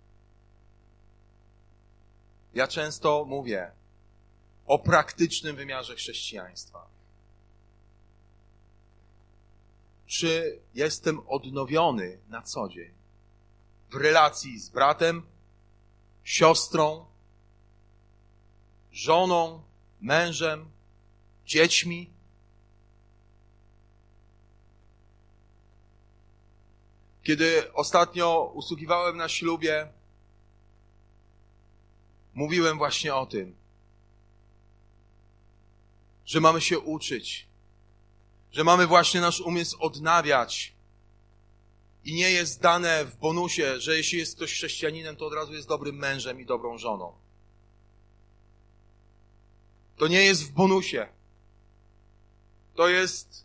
Ja często mówię o praktycznym wymiarze chrześcijaństwa. Czy jestem odnowiony na co dzień w relacji z bratem, siostrą, żoną, mężem, dziećmi? Kiedy ostatnio usługiwałem na ślubie, mówiłem właśnie o tym, że mamy się uczyć, że mamy właśnie nasz umysł odnawiać i nie jest dane w bonusie, że jeśli jest ktoś chrześcijaninem, to od razu jest dobrym mężem i dobrą żoną. To nie jest w bonusie. To jest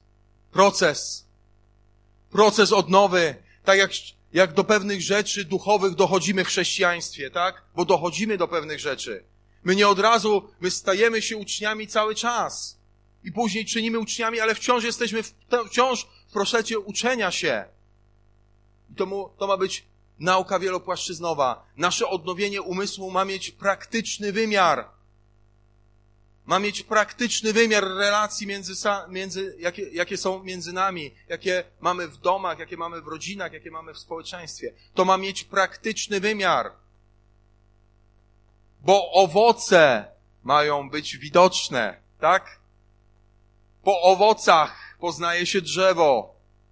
proces odnowy, tak jak do pewnych rzeczy duchowych dochodzimy w chrześcijaństwie, tak? Bo dochodzimy do pewnych rzeczy. My nie od razu, my stajemy się uczniami cały czas. I później czynimy uczniami, ale wciąż jesteśmy wciąż w procesie uczenia się. I to ma być nauka wielopłaszczyznowa. Nasze odnowienie umysłu ma mieć praktyczny wymiar. Ma mieć praktyczny wymiar relacji jakie są między nami, jakie mamy w domach, jakie mamy w rodzinach, jakie mamy w społeczeństwie. To ma mieć praktyczny wymiar. Bo owoce mają być widoczne, tak? Po owocach poznaje się drzewo.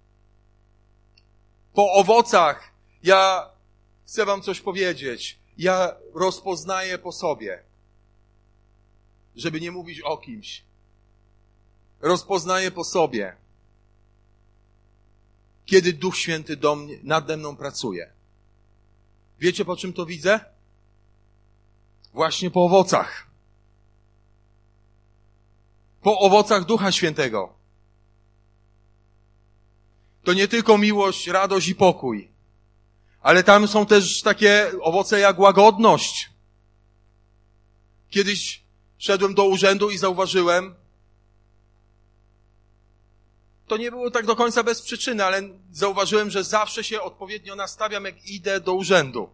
Po owocach ja chcę wam coś powiedzieć. Ja rozpoznaję po sobie. Żeby nie mówić o kimś. Rozpoznaję po sobie. Kiedy Duch Święty nade mną pracuje. Wiecie, po czym to widzę? Właśnie po owocach. Po owocach Ducha Świętego. To nie tylko miłość, radość i pokój. Ale tam są też takie owoce jak łagodność. Kiedyś szedłem do urzędu i zauważyłem, to nie było tak do końca bez przyczyny, ale zauważyłem, że zawsze się odpowiednio nastawiam, jak idę do urzędu.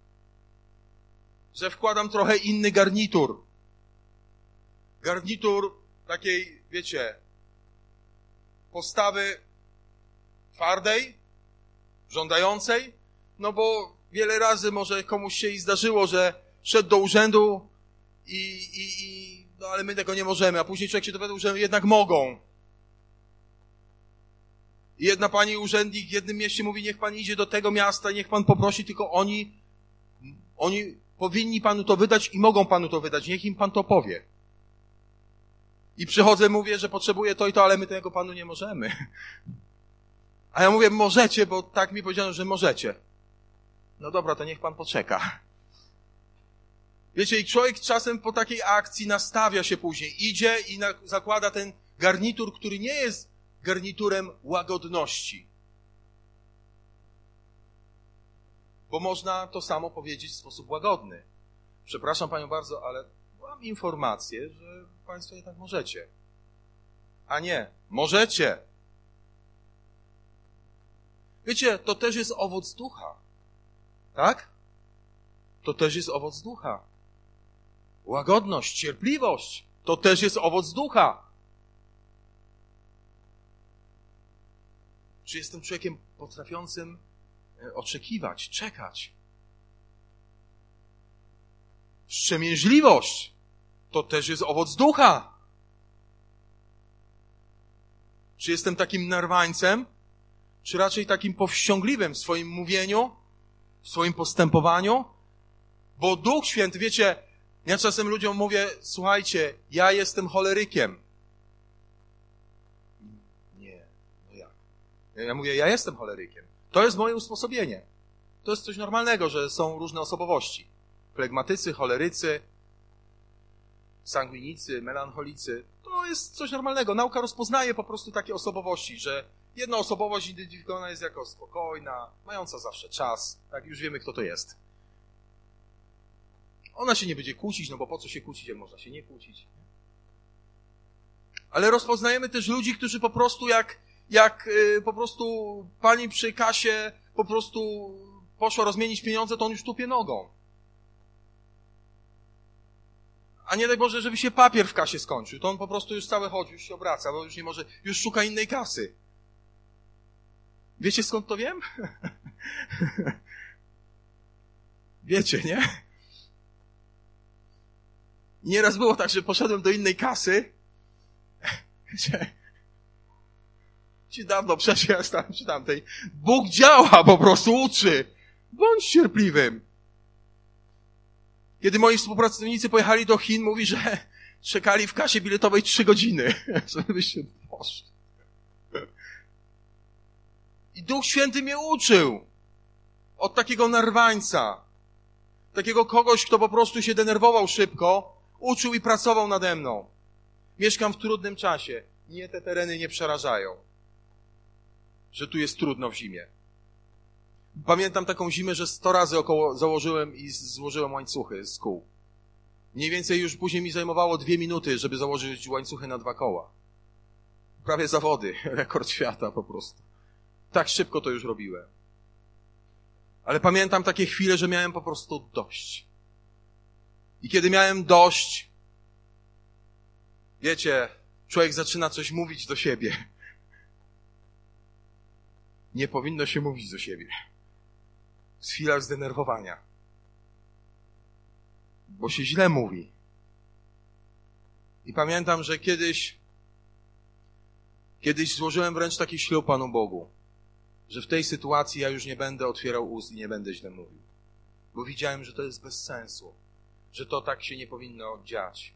Że wkładam trochę inny garnitur. Garnitur takiej, wiecie, postawy twardej, żądającej, no bo wiele razy może komuś się i zdarzyło, że szedł do urzędu no ale my tego nie możemy, a później człowiek się dowiedział, że jednak mogą. I jedna pani urzędnik w jednym mieście mówi, niech pan idzie do tego miasta, niech pan poprosi, tylko oni powinni panu to wydać i mogą panu to wydać, niech im pan to powie. I przychodzę, mówię, że potrzebuję to i to, ale my tego panu nie możemy. A ja mówię, możecie, bo tak mi powiedziano, że możecie. No dobra, to niech pan poczeka. Wiecie, i człowiek czasem po takiej akcji nastawia się później, idzie i zakłada ten garnitur, który nie jest garniturem łagodności. Bo można to samo powiedzieć w sposób łagodny. Przepraszam panią bardzo, ale mam informację, że państwo jednak możecie. A nie, możecie. Wiecie, to też jest owoc ducha. Tak? To też jest owoc ducha. Łagodność, cierpliwość, to też jest owoc ducha. Czy jestem człowiekiem potrafiącym oczekiwać, czekać? Wstrzemięźliwość, to też jest owoc ducha. Czy jestem takim narwańcem, czy raczej takim powściągliwym w swoim mówieniu, w swoim postępowaniu? Bo Duch Święty, wiecie, ja czasem ludziom mówię, słuchajcie, ja jestem cholerykiem. Nie, no jak? Ja mówię, ja jestem cholerykiem. To jest moje usposobienie. To jest coś normalnego, że są różne osobowości. Flegmatycy, cholerycy, sanguinicy, melancholicy. To jest coś normalnego. Nauka rozpoznaje po prostu takie osobowości, że jedna osobowość identyfikowana jest jako spokojna, mająca zawsze czas. Tak, już wiemy, kto to jest. Ona się nie będzie kłócić, no bo po co się kłócić, jak można się nie kłócić. Ale rozpoznajemy też ludzi, którzy po prostu jak po prostu pani przy kasie po prostu poszła rozmienić pieniądze, to on już tupie nogą. A nie daj Boże, żeby się papier w kasie skończył, to on po prostu już cały chodzi, już się obraca, bo już nie może, już szuka innej kasy. Wiecie, skąd to wiem? Wiecie, nie? Nieraz było tak, że poszedłem do innej kasy. Ci dawno przecież ja stałem przy tamtej. Bóg działa, po prostu uczy. Bądź cierpliwym. Kiedy moi współpracownicy pojechali do Chin, mówi, że czekali w kasie biletowej 3 godziny, żeby się poszli. I Duch Święty mnie uczył od takiego narwańca, takiego kogoś, kto po prostu się denerwował szybko, uczył i pracował nade mną. Mieszkam w trudnym czasie. Mnie te tereny nie przerażają, że tu jest trudno w zimie. Pamiętam taką zimę, że 100 razy około założyłem i złożyłem łańcuchy z kół. Mniej więcej już później mi zajmowało 2 minuty, żeby założyć łańcuchy na 2 koła. Prawie zawody, rekord świata po prostu. Tak szybko to już robiłem. Ale pamiętam takie chwile, że miałem po prostu dość. I kiedy miałem dość, Wiecie, człowiek zaczyna coś mówić do siebie. Nie powinno się mówić do siebie. Z chwilą zdenerwowania. Bo się źle mówi. I pamiętam, że kiedyś złożyłem wręcz taki ślub Panu Bogu, że w tej sytuacji ja już nie będę otwierał ust i nie będę źle mówił. Bo widziałem, że to jest bez sensu. Że to tak się nie powinno dziać.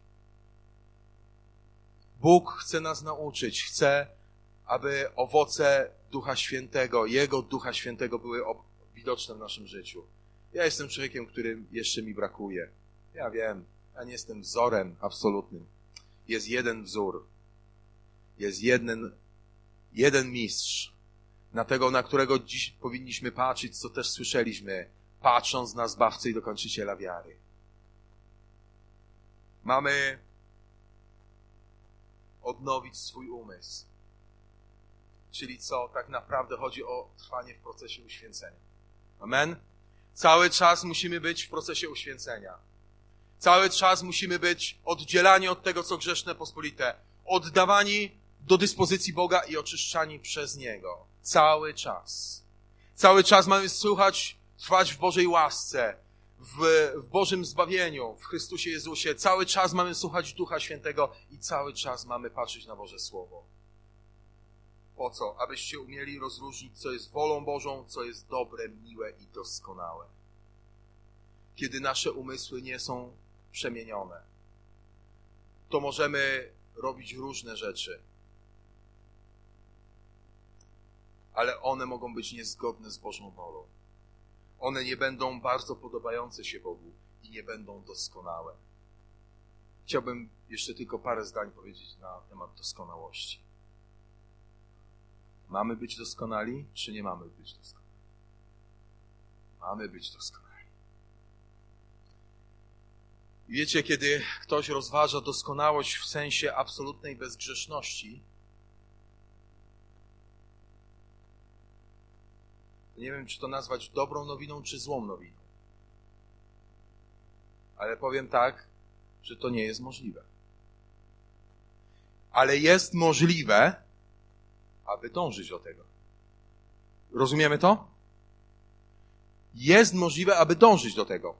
Bóg chce nas nauczyć. Chce, aby owoce Ducha Świętego, Jego Ducha Świętego były widoczne w naszym życiu. Ja jestem człowiekiem, którym jeszcze mi brakuje. Ja wiem, ja nie jestem wzorem absolutnym. Jest jeden wzór. Jest jeden mistrz. Na tego, na którego dziś powinniśmy patrzeć, co też słyszeliśmy, patrząc na Zbawcę i Dokończyciela wiary. Mamy odnowić swój umysł. Czyli co? Tak naprawdę chodzi o trwanie w procesie uświęcenia. Amen? Cały czas musimy być w procesie uświęcenia. Cały czas musimy być oddzielani od tego, co grzeszne, pospolite. Oddawani do dyspozycji Boga i oczyszczani przez Niego. Cały czas. Cały czas mamy trwać w Bożej łasce, w Bożym zbawieniu, w Chrystusie Jezusie. Cały czas mamy słuchać Ducha Świętego i cały czas mamy patrzeć na Boże Słowo. Po co? Abyście umieli rozróżnić, co jest wolą Bożą, co jest dobre, miłe i doskonałe. Kiedy nasze umysły nie są przemienione, to możemy robić różne rzeczy, ale one mogą być niezgodne z Bożą wolą. One nie będą bardzo podobające się Bogu i nie będą doskonałe. Chciałbym jeszcze tylko parę zdań powiedzieć na temat doskonałości. Mamy być doskonali, czy nie mamy być doskonali? Mamy być doskonali. I wiecie, kiedy ktoś rozważa doskonałość w sensie absolutnej bezgrzeszności, nie wiem, czy to nazwać dobrą nowiną, czy złą nowiną. Ale powiem tak, że to nie jest możliwe. Ale jest możliwe, aby dążyć do tego. Rozumiemy to? Jest możliwe, aby dążyć do tego.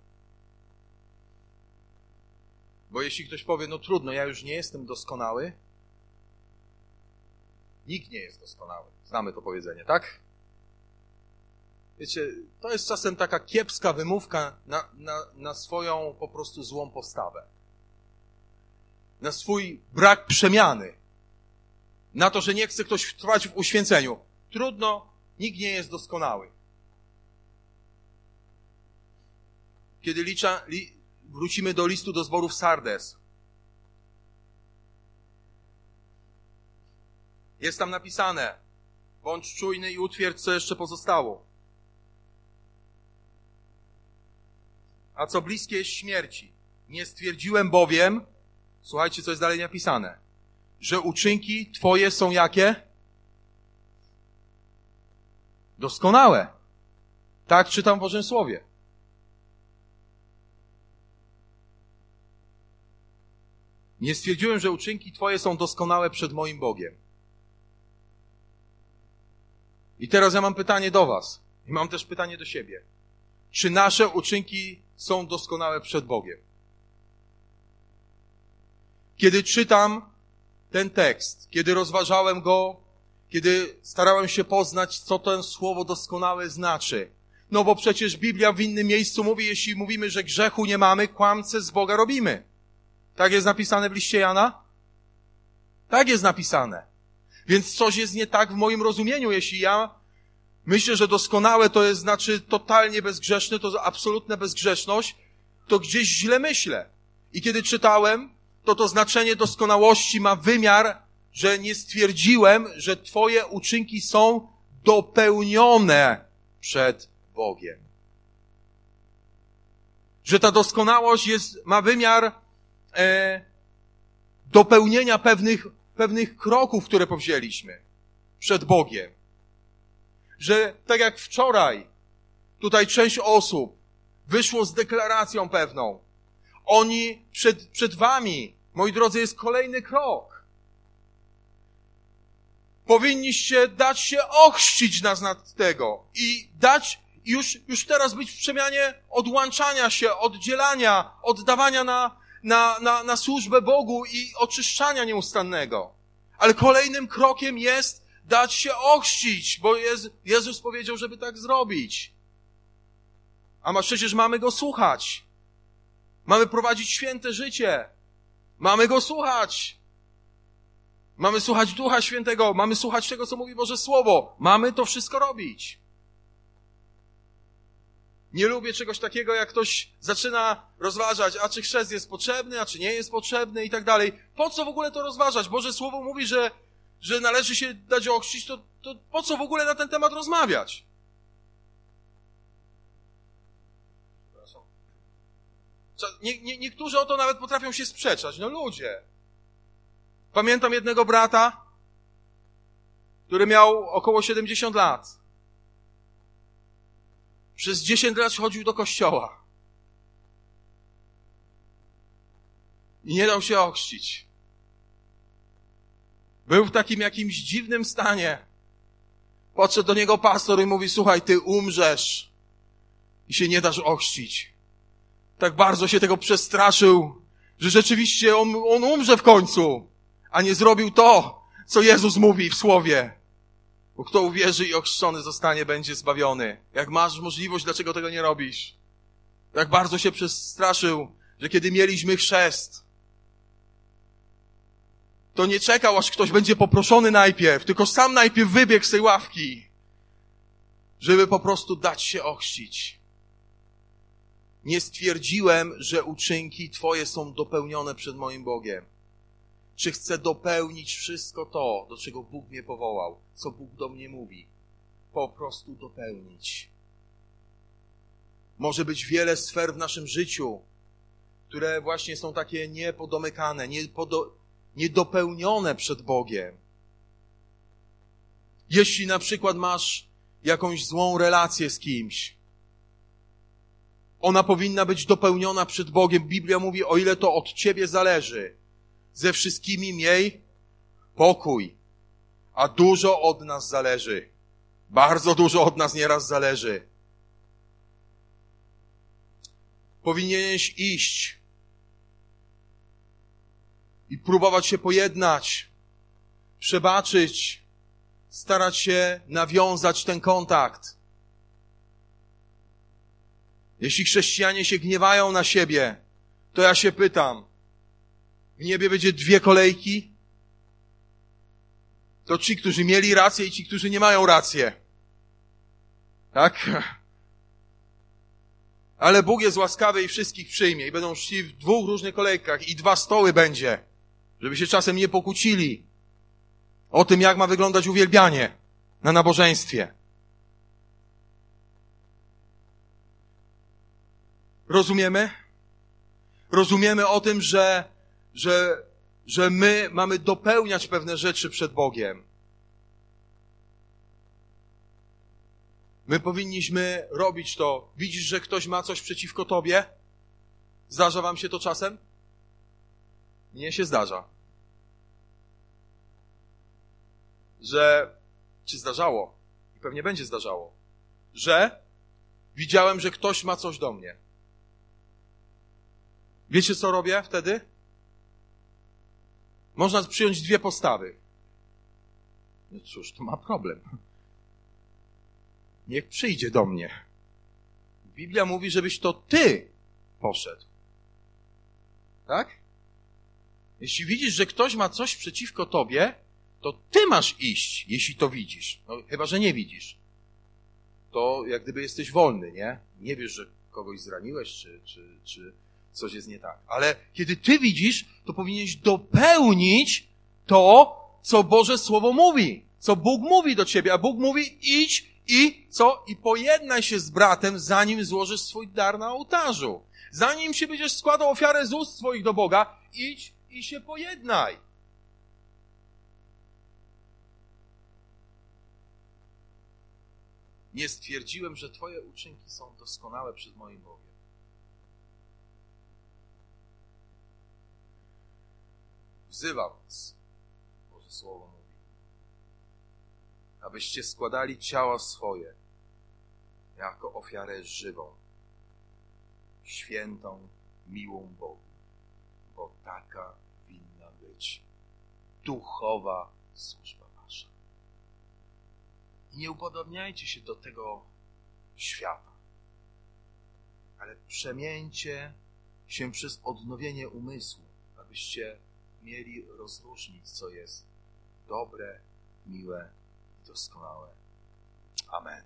Bo jeśli ktoś powie, no trudno, ja już nie jestem doskonały. Nikt nie jest doskonały. Znamy to powiedzenie, tak? Wiecie, to jest czasem taka kiepska wymówka na swoją po prostu złą postawę. Na swój brak przemiany. Na to, że nie chce ktoś trwać w uświęceniu. Trudno, nikt nie jest doskonały. Kiedy wrócimy do listu do zborów Sardes, jest tam napisane: bądź czujny i utwierdź, co jeszcze pozostało. A co bliskie jest śmierci. Nie stwierdziłem bowiem, słuchajcie, co jest dalej napisane, że uczynki Twoje są jakie? Doskonałe. Tak czytam w Bożym Słowie. Nie stwierdziłem, że uczynki Twoje są doskonałe przed moim Bogiem. I teraz ja mam pytanie do was. I mam też pytanie do siebie. Czy nasze uczynki są doskonałe przed Bogiem? Kiedy czytam ten tekst, kiedy rozważałem go, kiedy starałem się poznać, co to słowo doskonałe znaczy. No bo przecież Biblia w innym miejscu mówi, jeśli mówimy, że grzechu nie mamy, kłamce z Boga robimy. Tak jest napisane w liście Jana? Tak jest napisane. Więc coś jest nie tak w moim rozumieniu, jeśli ja myślę, że doskonałe to jest znaczy totalnie bezgrzeszne, to absolutna bezgrzeszność, to gdzieś źle myślę. I kiedy czytałem, to znaczenie doskonałości ma wymiar, że nie stwierdziłem, że Twoje uczynki są dopełnione przed Bogiem. Że ta doskonałość ma wymiar dopełnienia pewnych kroków, które powzięliśmy przed Bogiem. Że tak jak wczoraj, tutaj część osób wyszło z deklaracją pewną. Oni przed wami moi drodzy, jest kolejny krok. Powinniście dać się ochrzcić nas nad tego i dać już teraz być w przemianie odłączania się, oddzielania, oddawania na służbę Bogu i oczyszczania nieustannego. Ale kolejnym krokiem jest dać się ochrzcić, bo Jezus powiedział, żeby tak zrobić. A przecież mamy Go słuchać. Mamy prowadzić święte życie. Mamy Go słuchać. Mamy słuchać Ducha Świętego. Mamy słuchać tego, co mówi Boże Słowo. Mamy to wszystko robić. Nie lubię czegoś takiego, jak ktoś zaczyna rozważać, a czy chrzest jest potrzebny, a czy nie jest potrzebny i tak dalej. Po co w ogóle to rozważać? Boże Słowo mówi, że należy się dać ochrzcić, to po co w ogóle na ten temat rozmawiać? Niektórzy o to nawet potrafią się sprzeczać. No ludzie. Pamiętam jednego brata, który miał około 70 lat. Przez 10 lat chodził do kościoła. I nie dał się ochrzcić. Był w takim jakimś dziwnym stanie. Podszedł do niego pastor i mówi, słuchaj, ty umrzesz i się nie dasz ochrzcić. Tak bardzo się tego przestraszył, że rzeczywiście on umrze w końcu, a nie zrobił to, co Jezus mówi w Słowie. Bo kto uwierzy i ochrzczony zostanie, będzie zbawiony. Jak masz możliwość, dlaczego tego nie robisz? Tak bardzo się przestraszył, że kiedy mieliśmy chrzest, to nie czekał, aż ktoś będzie poproszony najpierw, tylko sam najpierw wybiegł z tej ławki, żeby po prostu dać się ochrzcić. Nie stwierdziłem, że uczynki Twoje są dopełnione przed moim Bogiem. Czy chcę dopełnić wszystko to, do czego Bóg mnie powołał, co Bóg do mnie mówi? Po prostu dopełnić. Może być wiele sfer w naszym życiu, które właśnie są takie niepodomykane, niedopełnione przed Bogiem. Jeśli na przykład masz jakąś złą relację z kimś, ona powinna być dopełniona przed Bogiem. Biblia mówi, o ile to od ciebie zależy, ze wszystkimi miej pokój. A dużo od nas zależy. Bardzo dużo od nas nieraz zależy. Powinieneś iść i próbować się pojednać, przebaczyć, starać się nawiązać ten kontakt. Jeśli chrześcijanie się gniewają na siebie, to ja się pytam, w niebie będzie 2 kolejki? To ci, którzy mieli rację i ci, którzy nie mają rację. Tak? Ale Bóg jest łaskawy i wszystkich przyjmie i będą szli w 2 różnych kolejkach i 2 stoły będzie, żeby się czasem nie pokłócili o tym, jak ma wyglądać uwielbianie na nabożeństwie. Rozumiemy? Rozumiemy o tym, że my mamy dopełniać pewne rzeczy przed Bogiem. My powinniśmy robić to. Widzisz, że ktoś ma coś przeciwko tobie? Zdarza wam się to czasem? Mnie się zdarza. Czy zdarzało? I pewnie będzie zdarzało. Że widziałem, że ktoś ma coś do mnie. Wiecie, co robię wtedy? Można przyjąć 2 postawy. No cóż, to ma problem. Niech przyjdzie do mnie. Biblia mówi, żebyś to ty poszedł. Tak? Jeśli widzisz, że ktoś ma coś przeciwko tobie, to ty masz iść, jeśli to widzisz. No, chyba że nie widzisz. To jak gdyby jesteś wolny, nie? Nie wiesz, że kogoś zraniłeś, czy coś jest nie tak. Ale kiedy ty widzisz, to powinieneś dopełnić to, co Boże Słowo mówi. Co Bóg mówi do ciebie. A Bóg mówi, idź i co? I pojednaj się z bratem, zanim złożysz swój dar na ołtarzu. Zanim się będziesz składał ofiarę z ust swoich do Boga, idź i się pojednaj. Nie stwierdziłem, że twoje uczynki są doskonałe przed moim Bogiem. wzywa was, Boże Słowo mówi, abyście składali ciała swoje jako ofiarę żywą, świętą, miłą Bogu, bo taka winna być duchowa służba wasza. I nie upodobniajcie się do tego świata, ale przemieńcie się przez odnowienie umysłu, abyście mieli rozróżnić, co jest dobre, miłe i doskonałe. Amen.